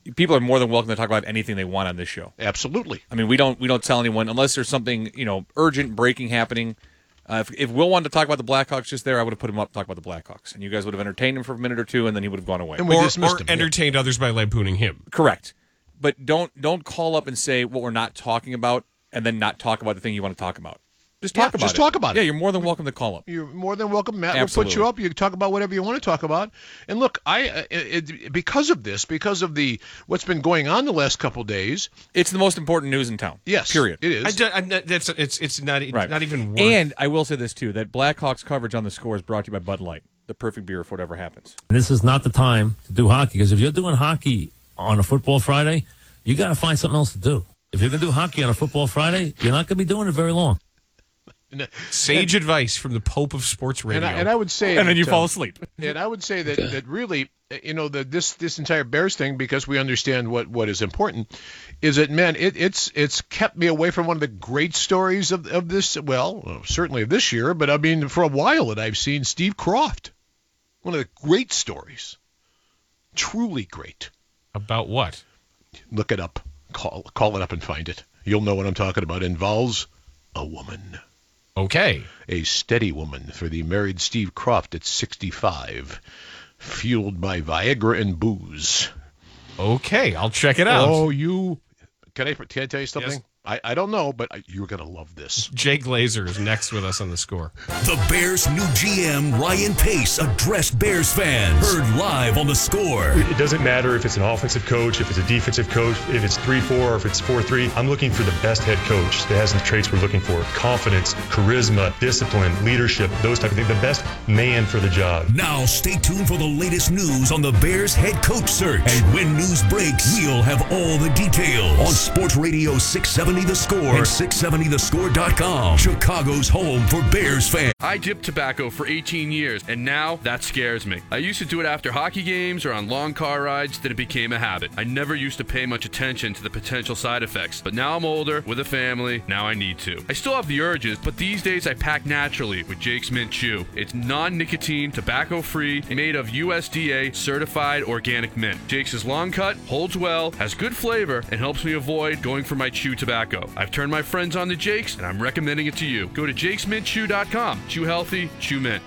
people are more than welcome to talk about anything they want on this show. Absolutely. I mean, we don't tell anyone unless there's something urgent breaking happening. If Will wanted to talk about the Blackhawks just there, I would have put him up to talk about the Blackhawks, and you guys would have entertained him for a minute or two, and then he would have gone away. And we or dismissed him. entertained others by lampooning him. Correct. But don't call up and say what we're not talking about, and then not talk about the thing you want to talk about. Just talk about it. Just talk about it. Yeah, you're more than welcome to call up. You're more than welcome, Matt. Absolutely. We'll put you up. You can talk about whatever you want to talk about. And look, because of the what's been going on the last couple of days, it's the most important news in town. Yes, period. It is. It's not even worth. And I will say this too: that Blackhawks coverage on the Score is brought to you by Bud Light, the perfect beer for whatever happens. This is not the time to do hockey, because if you're doing hockey on a football Friday, you got to find something else to do. If you're going to do hockey on a football Friday, you're not going to be doing it very long. Sage advice from the Pope of Sports Radio. And I would say, and then you fall asleep. And I would say that really, this entire Bears thing, because we understand what is important, is that, man, it's kept me away from one of the great stories of this. Well, certainly of this year, but I mean for a while that I've seen Steve Kroft, one of the great stories, truly great. About what? Look it up. Call it up and find it. You'll know what I'm talking about. It involves a woman. Okay. A steady woman for the married Steve Kroft at 65, fueled by Viagra and booze. Okay, I'll check it out. Oh, can I tell you something? Yes. I don't know, but you're going to love this. Jay Glazer is next with us on the Score. The Bears' new GM, Ryan Pace, addressed Bears fans. Heard live on the Score. It doesn't matter if it's an offensive coach, if it's a defensive coach, if it's 3-4, or if it's 4-3. I'm looking for the best head coach that has the traits we're looking for. Confidence, charisma, discipline, leadership, those type of things. The best man for the job. Now stay tuned for the latest news on the Bears head coach search. And when news breaks, we'll have all the details on Sports Radio 670 The Score and 670thescore.com. Chicago's home for Bears fans. I dipped tobacco for 18 years, and now that scares me. I used to do it after hockey games or on long car rides, then it became a habit. I never used to pay much attention to the potential side effects, but now I'm older, with a family, now I need to. I still have the urges, but these days I pack naturally with Jake's Mint Chew. It's non-nicotine, tobacco-free, and made of USDA certified organic mint. Jake's is long cut, holds well, has good flavor, and helps me avoid going for my chew tobacco. I've turned my friends on to Jake's, and I'm recommending it to you. Go to jakesmintchew.com. Chew healthy, chew mint.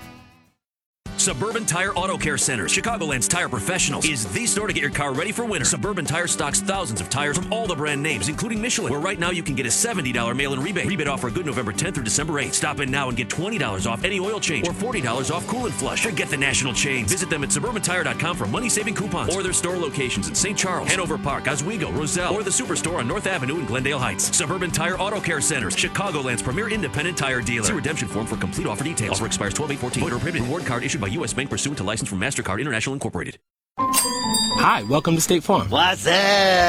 Suburban Tire Auto Care Center, Chicagoland's tire professionals, is the store to get your car ready for winter. Suburban Tire stocks thousands of tires from all the brand names, including Michelin, where right now you can get a $70 mail-in rebate. Rebate offer good November 10th through December 8th. Stop in now and get $20 off any oil change or $40 off coolant flush. Forget the national chains. Visit them at SuburbanTire.com for money-saving coupons or their store locations in St. Charles, Hanover Park, Oswego, Roselle, or the Superstore on North Avenue in Glendale Heights. Suburban Tire Auto Care Centers, Chicagoland's premier independent tire dealer. See redemption form for complete offer details. Offer expires 12/8/14. Void or prohibited. Reward card issued by U.S. Bank pursuant to license from MasterCard International Incorporated. Hi, welcome to State Farm. What's up?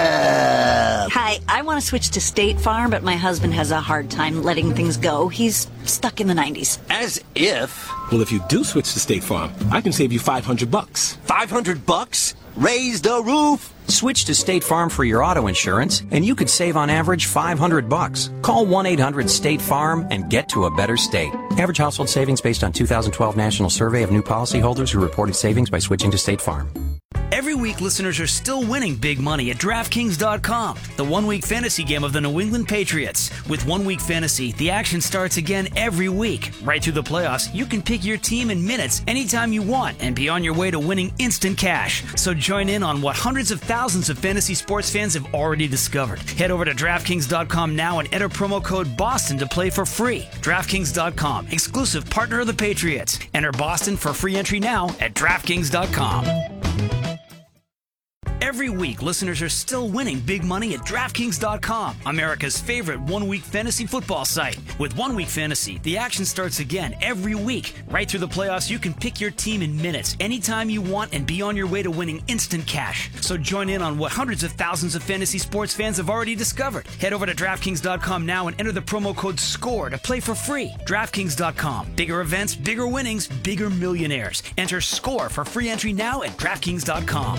Hi, I want to switch to State Farm, but my husband has a hard time letting things go. He's stuck in the 90s. As if. Well, if you do switch to State Farm, I can save you $500. $500? Raise the roof! Switch to State Farm for your auto insurance, and you could save on average $500. Call 1-800-STATE-FARM and get to a better state. Average household savings based on 2012 National Survey of new policyholders who reported savings by switching to State Farm. Every week, listeners are still winning big money at DraftKings.com, the one-week fantasy game of the New England Patriots. With 1 Week Fantasy, the action starts again every week. Right through the playoffs, you can pick your team in minutes anytime you want and be on your way to winning instant cash. So join in on what hundreds of thousands of fantasy sports fans have already discovered. Head over to DraftKings.com now and enter promo code BOSTON to play for free. DraftKings.com, exclusive partner of the Patriots. Enter BOSTON for free entry now at DraftKings.com. Every week, listeners are still winning big money at DraftKings.com, America's favorite one-week fantasy football site. With 1 Week Fantasy, the action starts again every week. Right through the playoffs, you can pick your team in minutes, anytime you want, and be on your way to winning instant cash. So join in on what hundreds of thousands of fantasy sports fans have already discovered. Head over to DraftKings.com now and enter the promo code SCORE to play for free. DraftKings.com. Bigger events, bigger winnings, bigger millionaires. Enter SCORE for free entry now at DraftKings.com.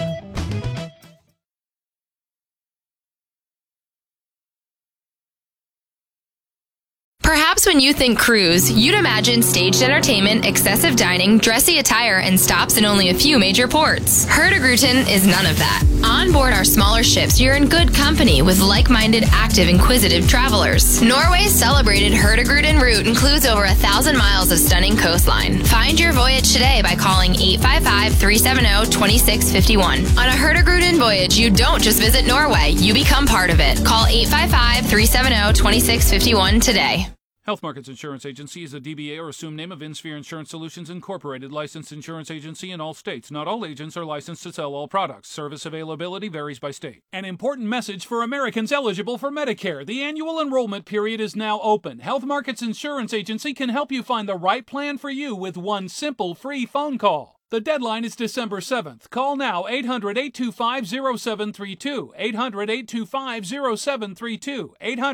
Perhaps when you think cruise, you'd imagine staged entertainment, excessive dining, dressy attire, and stops in only a few major ports. Hurtigruten is none of that. On board our smaller ships, you're in good company with like-minded, active, inquisitive travelers. Norway's celebrated Hurtigruten route includes over 1,000 miles of stunning coastline. Find your voyage today by calling 855-370-2651. On a Hurtigruten voyage, you don't just visit Norway, you become part of it. Call 855-370-2651 today. Health Markets Insurance Agency is a DBA or assumed name of InSphere Insurance Solutions Incorporated, licensed insurance agency in all states. Not all agents are licensed to sell all products. Service availability varies by state. An important message for Americans eligible for Medicare. The annual enrollment period is now open. Health Markets Insurance Agency can help you find the right plan for you with one simple free phone call. The deadline is December 7th. Call now, 800-825-0732, 800-825-0732,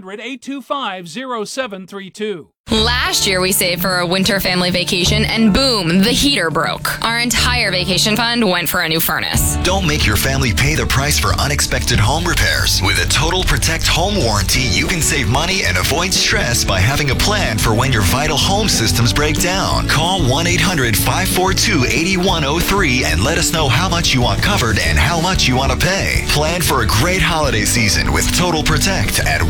800-825-0732. Last year we saved for a winter family vacation and boom, the heater broke. Our entire vacation fund went for a new furnace. Don't make your family pay the price for unexpected home repairs. With a Total Protect home warranty, you can save money and avoid stress by having a plan for when your vital home systems break down. Call 1-800-542-8103 and let us know how much you want covered and how much you want to pay. Plan for a great holiday season with Total Protect at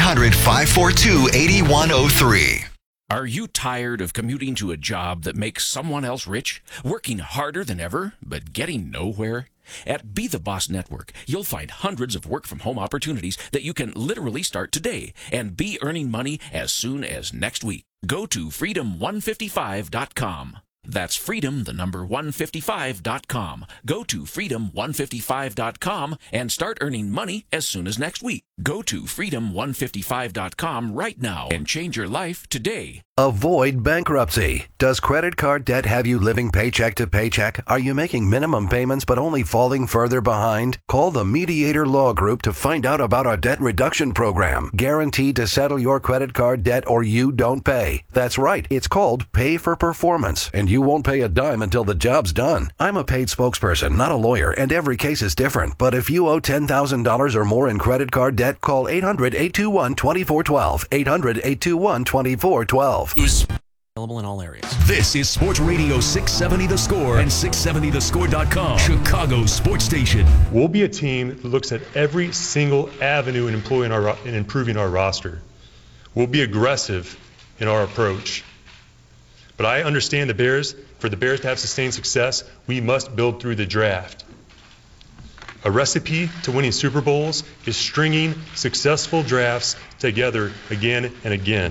1-800-542-8103. Are you tired of commuting to a job that makes someone else rich? Working harder than ever, but getting nowhere? At Be the Boss Network, you'll find hundreds of work-from-home opportunities that you can literally start today and be earning money as soon as next week. Go to freedom155.com. That's freedom, the number 155.com. Go to freedom155.com and start earning money as soon as next week. Go to freedom155.com right now and change your life today. Avoid bankruptcy. Does credit card debt have you living paycheck to paycheck? Are you making minimum payments but only falling further behind? Call the Mediator Law Group to find out about our debt reduction program. Guaranteed to settle your credit card debt or you don't pay. That's right. It's called Pay for Performance, and you won't pay a dime until the job's done. I'm a paid spokesperson, not a lawyer, and every case is different. But if you owe $10,000 or more in credit card debt, call 800-821-2412. 800-821-2412. Available in all areas. This is Sports Radio 670 The Score and 670thescore.com, Chicago sports station. We'll be a team that looks at every single avenue in improving our roster. We'll be aggressive in our approach. But I understand for the Bears to have sustained success, we must build through the draft. A recipe to winning Super Bowls is stringing successful drafts together again and again.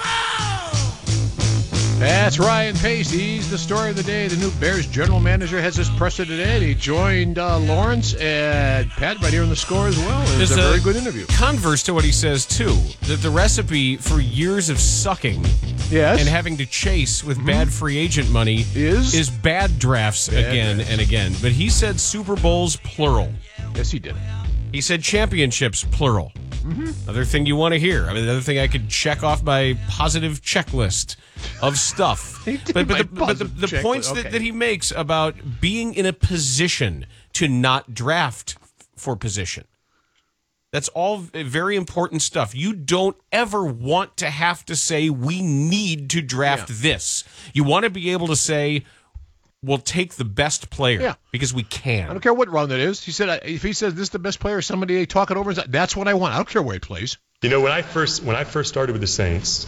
That's Ryan Pace. He's the story of the day. The new Bears general manager has his presser today. And he joined Lawrence and Pat right here on The Score as well. It was a very good interview. Converse to what he says, too, that the recipe for years of sucking and having to chase with bad free agent money is bad drafts again and again. But he said Super Bowls, plural. Yes, he did. He said championships, plural. Another thing you want to hear. I mean, another thing I could check off my positive checklist of stuff. but the points that he makes about being in a position to not draft for position. That's all very important stuff. You don't ever want to have to say, we need to draft this. You want to be able to say, we'll take the best player because we can. I don't care what round it is. He said, if he says this is the best player, somebody talk it over and say, that's what I want. I don't care where he plays. You know, when I first started with the become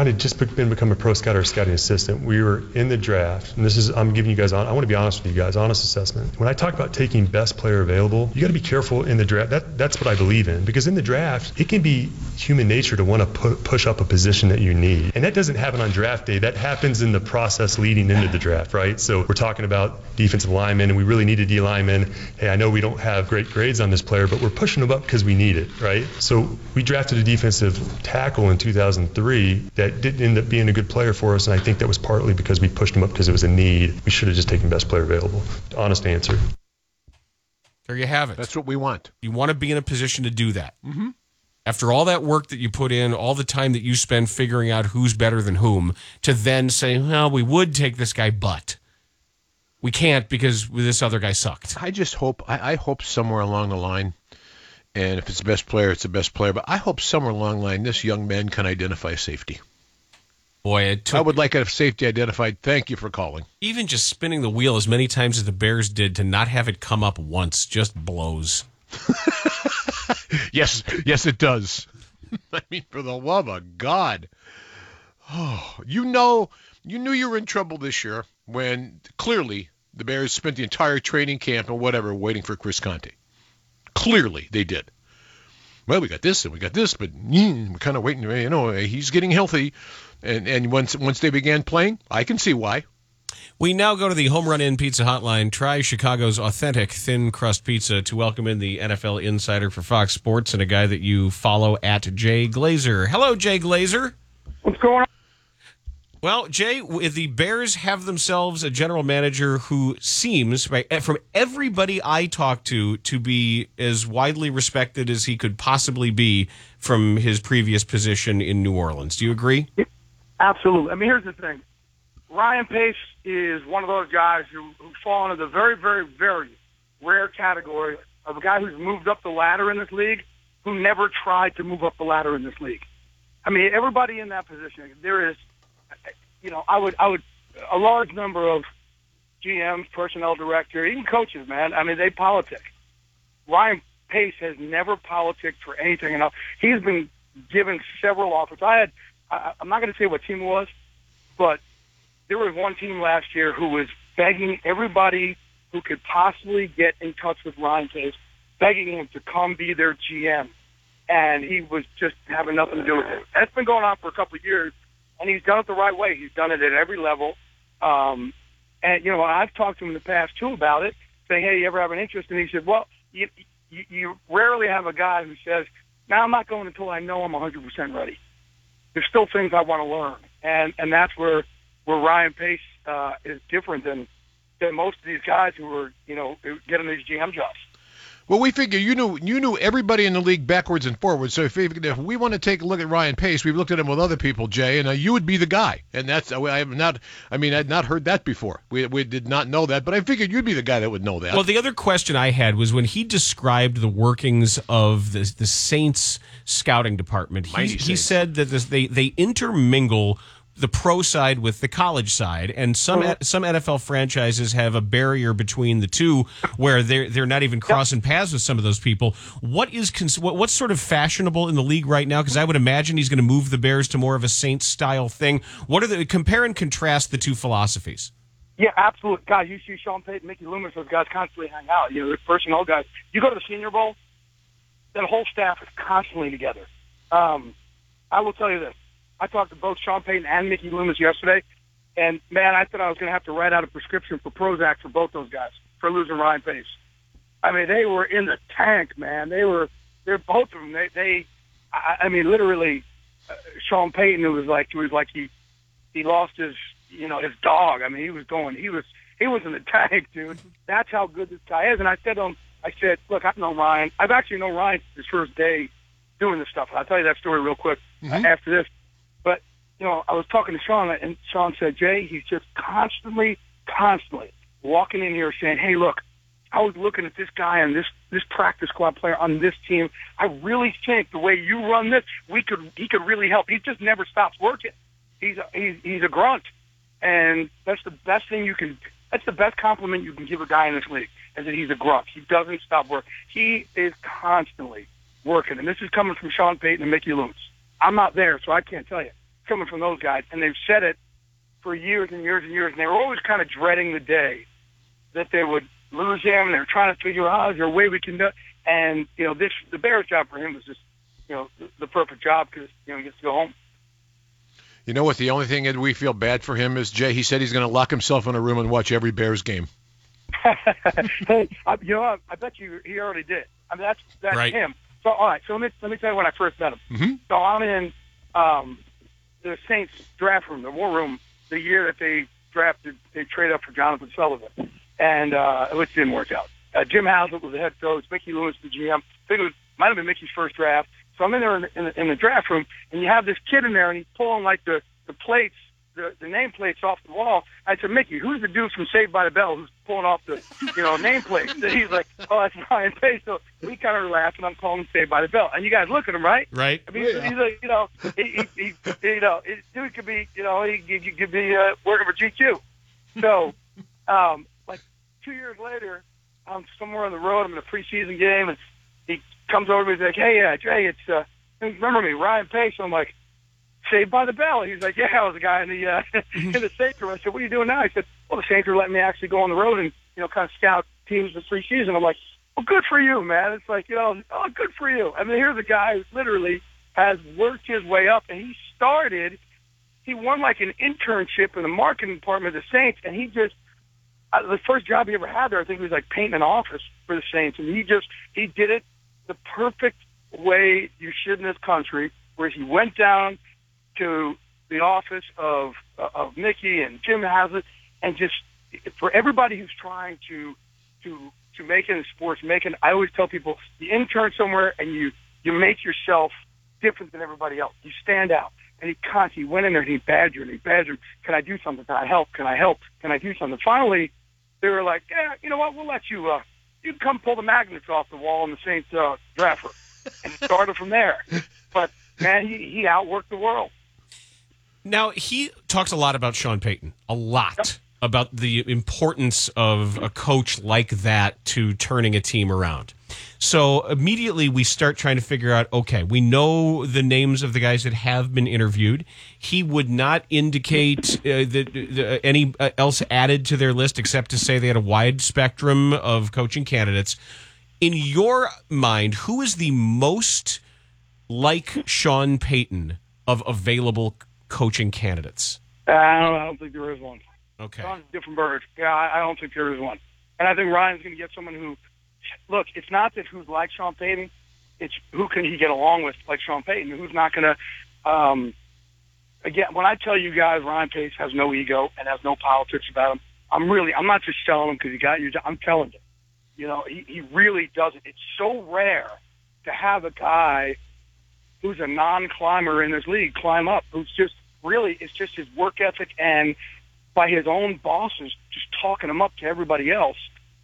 a pro scout or a scouting assistant. We were in the draft, and I'm giving you guys I want to be honest with you guys, honest assessment. When I talk about taking best player available, you got to be careful in the draft. That's what I believe in, because in the draft, it can be human nature to want to push up a position that you need, and that doesn't happen on draft day. That happens in the process leading into the draft, right? So we're talking about defensive linemen, and we really need a D lineman. Hey, I know we don't have great grades on this player, but we're pushing him up because we need it, right? So we drafted a defensive tackle in 2003 that didn't end up being a good player for us, and I think that was partly because we pushed him up because it was a need. We should have just taken best player available. Honest answer. There you have it. That's what we want. You want to be in a position to do that. After all that work that you put in, all the time that you spend figuring out who's better than whom, to then say, well, we would take this guy, but we can't because this other guy sucked. I just hope, I hope somewhere along the line, and if it's the best player, it's the best player. But I hope somewhere along the line, this young man can identify safety. Boy, it took... I would like a safety identified. Thank you for calling. Even just spinning the wheel as many times as the Bears did to not have it come up once just blows. Yes, it does. I mean, for the love of God. Oh, you knew you were in trouble this year when clearly the Bears spent the entire training camp and whatever waiting for Chris Conte. Clearly they did. Well, we got this and we got this, but we're kind of waiting. He's getting healthy. And once they began playing, I can see why. We now go to the Home Run Inn Pizza Hotline. Try Chicago's authentic thin crust pizza to welcome in the NFL insider for Fox Sports and a guy that you follow at Jay Glazer. Hello, Jay Glazer. What's going on? Well, Jay, the Bears have themselves a general manager who seems, from everybody I talk to be as widely respected as he could possibly be from his previous position in New Orleans. Do you agree? Absolutely. I mean, here's the thing. Ryan Pace is one of those guys who fall into the very, very, very rare category of a guy who's moved up the ladder in this league who never tried to move up the ladder in this league. I mean, everybody in that position, there is, I would, a large number of GMs, personnel director, even coaches, man. I mean, they politic. Ryan Pace has never politicked for anything enough. He's been given several offers. I'm not going to say what team it was, but there was one team last year who was begging everybody who could possibly get in touch with Ryan Pace, begging him to come be their GM. And he was just having nothing to do with it. That's been going on for a couple of years, and he's done it the right way. He's done it at every level. And, I've talked to him in the past, too, about it, saying, hey, you ever have an interest? And he said, well, you rarely have a guy who says, no, I'm not going until I know I'm 100% ready. There's still things I want to learn. And that's where Ryan Pace is different than most of these guys who are, getting these GM jobs. Well, we figure you knew everybody in the league backwards and forwards. So if we want to take a look at Ryan Pace, we've looked at him with other people, Jay, and you would be the guy. And that's I'd not heard that before. We did not know that, but I figured you'd be the guy that would know that. Well, the other question I had was when he described the workings of the Saints scouting department. He said that they intermingle the pro side with the college side, and some NFL franchises have a barrier between the two where they're not even crossing paths with some of those people. What's sort of fashionable in the league right now? Because I would imagine he's going to move the Bears to more of a Saints style thing. Compare and contrast the two philosophies? Yeah, absolutely. Guys, you see Sean Payton, Mickey Loomis, those guys constantly hang out. The personnel guys. You go to the Senior Bowl, that whole staff is constantly together. I will tell you this. I talked to both Sean Payton and Mickey Loomis yesterday, and, man, I thought I was going to have to write out a prescription for Prozac for both those guys for losing Ryan Pace. I mean, they were in the tank, man. They're both of them. Literally, Sean Payton, he lost his dog. I mean, he was in the tank, dude. That's how good this guy is. And I said to him, look, I've known Ryan. I've actually known Ryan his first day doing this stuff. I'll tell you that story real quick after this. But, I was talking to Sean, and Sean said, Jay, he's just constantly walking in here saying, hey, look, I was looking at this guy and this practice squad player on this team. I really think the way you run this, he could really help. He just never stops working. He's a grunt. And that's the best thing that's the best compliment you can give a guy in this league, is that he's a grunt. He doesn't stop working. He is constantly working. And this is coming from Sean Payton and Mickey Loomis. I'm not there, so I can't tell you. It's coming from those guys. And they've said it for years and years and years. And they were always kind of dreading the day that they would lose him. And they were trying to figure out, is there a way we can do it? And, the Bears job for him was just, the perfect job because, he gets to go home. You know what? The only thing that we feel bad for him is, Jay, he said he's going to lock himself in a room and watch every Bears game. Hey, I bet you he already did. I mean, that's right. Him. So, all right. So let me tell you when I first met him. Mm-hmm. So I'm in the Saints draft room, the war room, the year that they trade up for Jonathan Sullivan, and which didn't work out. Jim Haslett was the head coach, Mickey Loomis the GM. I think it might have been Mickey's first draft. So I'm in there in the draft room, and you have this kid in there, and he's pulling like the plates the nameplates off the wall. I said, Mickey, who's the dude from Saved by the Bell who's pulling off the, nameplate? And he's like, oh, that's Ryan Pace. So we kind of laughed, and I'm calling him Saved by the Bell. And you guys look at him, right? Right. I mean, he's like, dude could be, he could be working for GQ. So, like 2 years later, I'm somewhere on the road. I'm in a preseason game, and he comes over to me and he's like, hey, Jay, it's remember me, Ryan Pace. I'm like, Saved by the Bell. He's like, yeah, I was the guy in the in the Saints room. I said, what are you doing now? He said, well, the Saints are letting me actually go on the road and kind of scout teams in preseason. I'm like, well, good for you, man. It's like, oh, good for you. I mean, here's a guy who literally has worked his way up, and he won like an internship in the marketing department of the Saints, and he just the first job he ever had there, I think, he was like painting an office for the Saints, and he did it the perfect way you should in this country, where he went down to the office of Mickey and Jim Haslett, and just for everybody who's trying to make it in sports, I always tell people, you intern somewhere and you make yourself different than everybody else. You stand out. And he went in there and he badgered him. Can I do something? Can I help? Can I do something? Finally, they were like, yeah, you know what? We'll let you. You can come pull the magnets off the wall in the Saints draft room, and started from there. But man, he outworked the world. Now, he talks a lot about Sean Payton, about the importance of a coach like that to turning a team around. So immediately we start trying to figure out, okay, we know the names of the guys that have been interviewed. He would not indicate that any else added to their list except to say they had a wide spectrum of coaching candidates. In your mind, who is the most like Sean Payton of available coaching candidates? I don't think there is one. Okay. Sean's a different bird. Yeah, I don't think there is one. And I think Ryan's going to get someone who, look, it's not that who's like Sean Payton, it's who can he get along with like Sean Payton, who's not going to, again, when I tell you guys Ryan Pace has no ego and has no politics about him, I'm not just telling him because he got you, I'm telling you. He really doesn't. It's so rare to have a guy who's a non-climber in this league climb up, who's just really, it's just his work ethic and by his own bosses just talking him up to everybody else.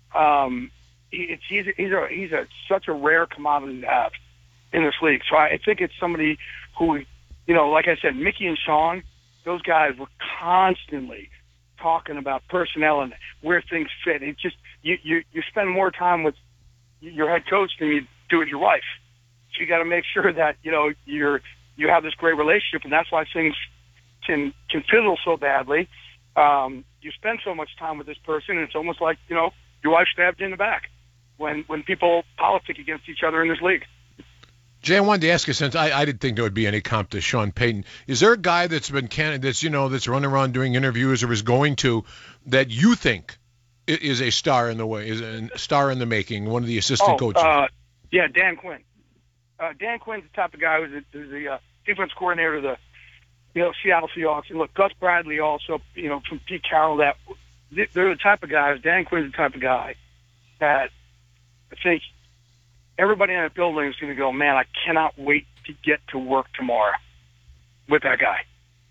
He's such a rare commodity to have in this league. So I think it's somebody who, like I said, Mickey and Sean, those guys were constantly talking about personnel and where things fit. It's just you spend more time with your head coach than you do with your wife. So you got to make sure that you have this great relationship, and that's why things can fizzle so badly. You spend so much time with this person, and it's almost like your wife stabbed you in the back when people politic against each other in this league. Jay, I wanted to ask you, since I didn't think there would be any comp to Sean Payton, is there a guy that's been that's running around doing interviews or is going to that you think is a star in the making, one of the assistant coaches? Yeah, Dan Quinn. Dan Quinn's the type of guy who's the defense coordinator of the Seattle Seahawks. And look, Gus Bradley also, from Pete Carroll, they're the type of guys. Dan Quinn's the type of guy that I think everybody in that building is going to go, man, I cannot wait to get to work tomorrow with that guy.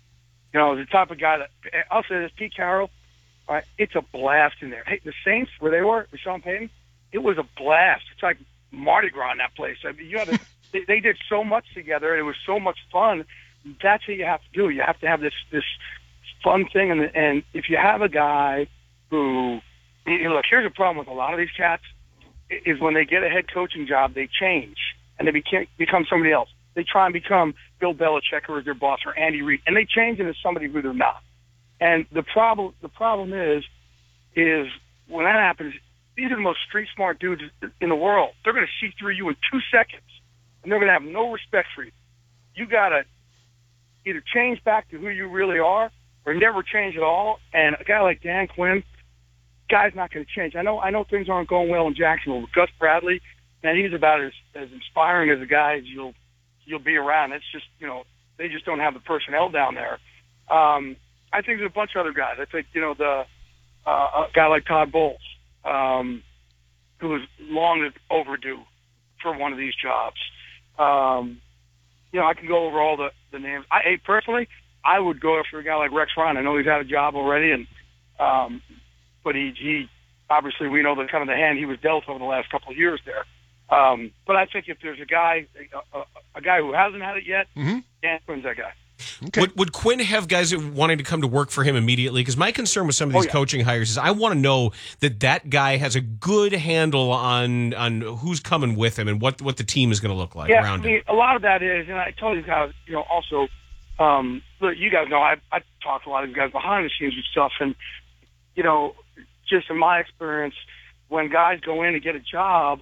The type of guy that, I'll say this, Pete Carroll, it's a blast in there. Hey, the Saints, where they were with Sean Payton, it was a blast. It's like Mardi Gras in that place. I mean, they did so much together, and it was so much fun. That's what you have to do. You have to have this fun thing, and if you have a guy who, look, here's a problem with a lot of these cats, is when they get a head coaching job, they change, and they become somebody else. They try and become Bill Belichick or their boss or Andy Reid, and they change into somebody who they're not. And the problem is when that happens, these are the most street smart dudes in the world. They're going to see through you in 2 seconds, and they're going to have no respect for you. You got to either change back to who you really are or never change at all. And a guy like Dan Quinn, guy's not going to change. I know things aren't going well in Jacksonville. With Gus Bradley, man, he's about as inspiring as a guy as you'll be around. It's just, they just don't have the personnel down there. I think there's a bunch of other guys. I think, a guy like Todd Bowles, who is long overdue for one of these jobs. I can go over all the names. Personally, I would go after a guy like Rex Ryan. I know he's had a job already, and but he obviously we know the kind of the hand he was dealt over the last couple of years there. But I think if there's a guy who hasn't had it yet, Dan Quinn's that guy. Okay. Would Quinn have guys wanting to come to work for him immediately? Because my concern with some of these coaching hires is I want to know that guy has a good handle on who's coming with him and what the team is going to look like around him. A lot of that is, and I tell these guys, also, look, you guys know I talk to a lot of these guys behind the scenes and stuff, and just in my experience, when guys go in to get a job,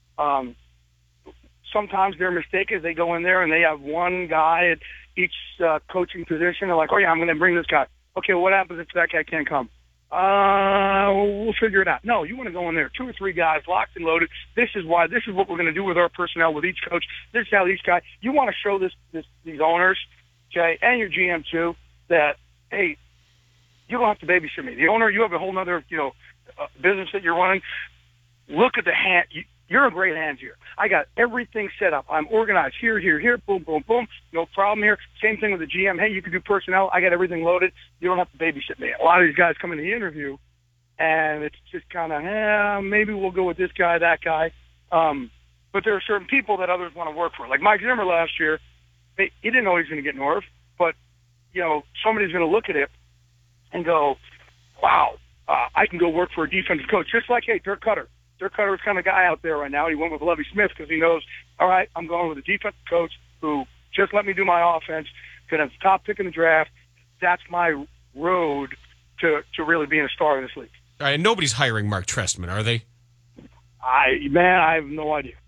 sometimes their mistake is they go in there and they have one guy at each coaching position. They're like, oh, yeah, I'm going to bring this guy. Okay, what happens if that guy can't come? We'll figure it out. No, you want to go in there, 2 or 3 guys, locked and loaded. This is what we're going to do with our personnel, with each coach. This is how each guy. You want to show these owners, okay, and your GM too, that, hey, you don't have to babysit me. The owner, you have a whole other, business that you're running. Look at the hand. You're a great hand here. I got everything set up. I'm organized here, boom, boom, boom. No problem here. Same thing with the GM. Hey, you can do personnel. I got everything loaded. You don't have to babysit me. A lot of these guys come in the interview, and it's just kind of, maybe we'll go with this guy, that guy. But there are certain people that others want to work for. Like Mike Zimmer last year, he didn't know he was going to get Norv, but, somebody's going to look at it and go, wow, I can go work for a defensive coach. Just like, hey, Dirk Cutter. Dirk Cutter is kind of guy out there right now. He went with Lovie Smith because he knows, all right, I'm going with a defensive coach who just let me do my offense, going to top pick in the draft. That's my road to really being a star in this league. All right, and nobody's hiring Mark Trestman, are they? I have no idea.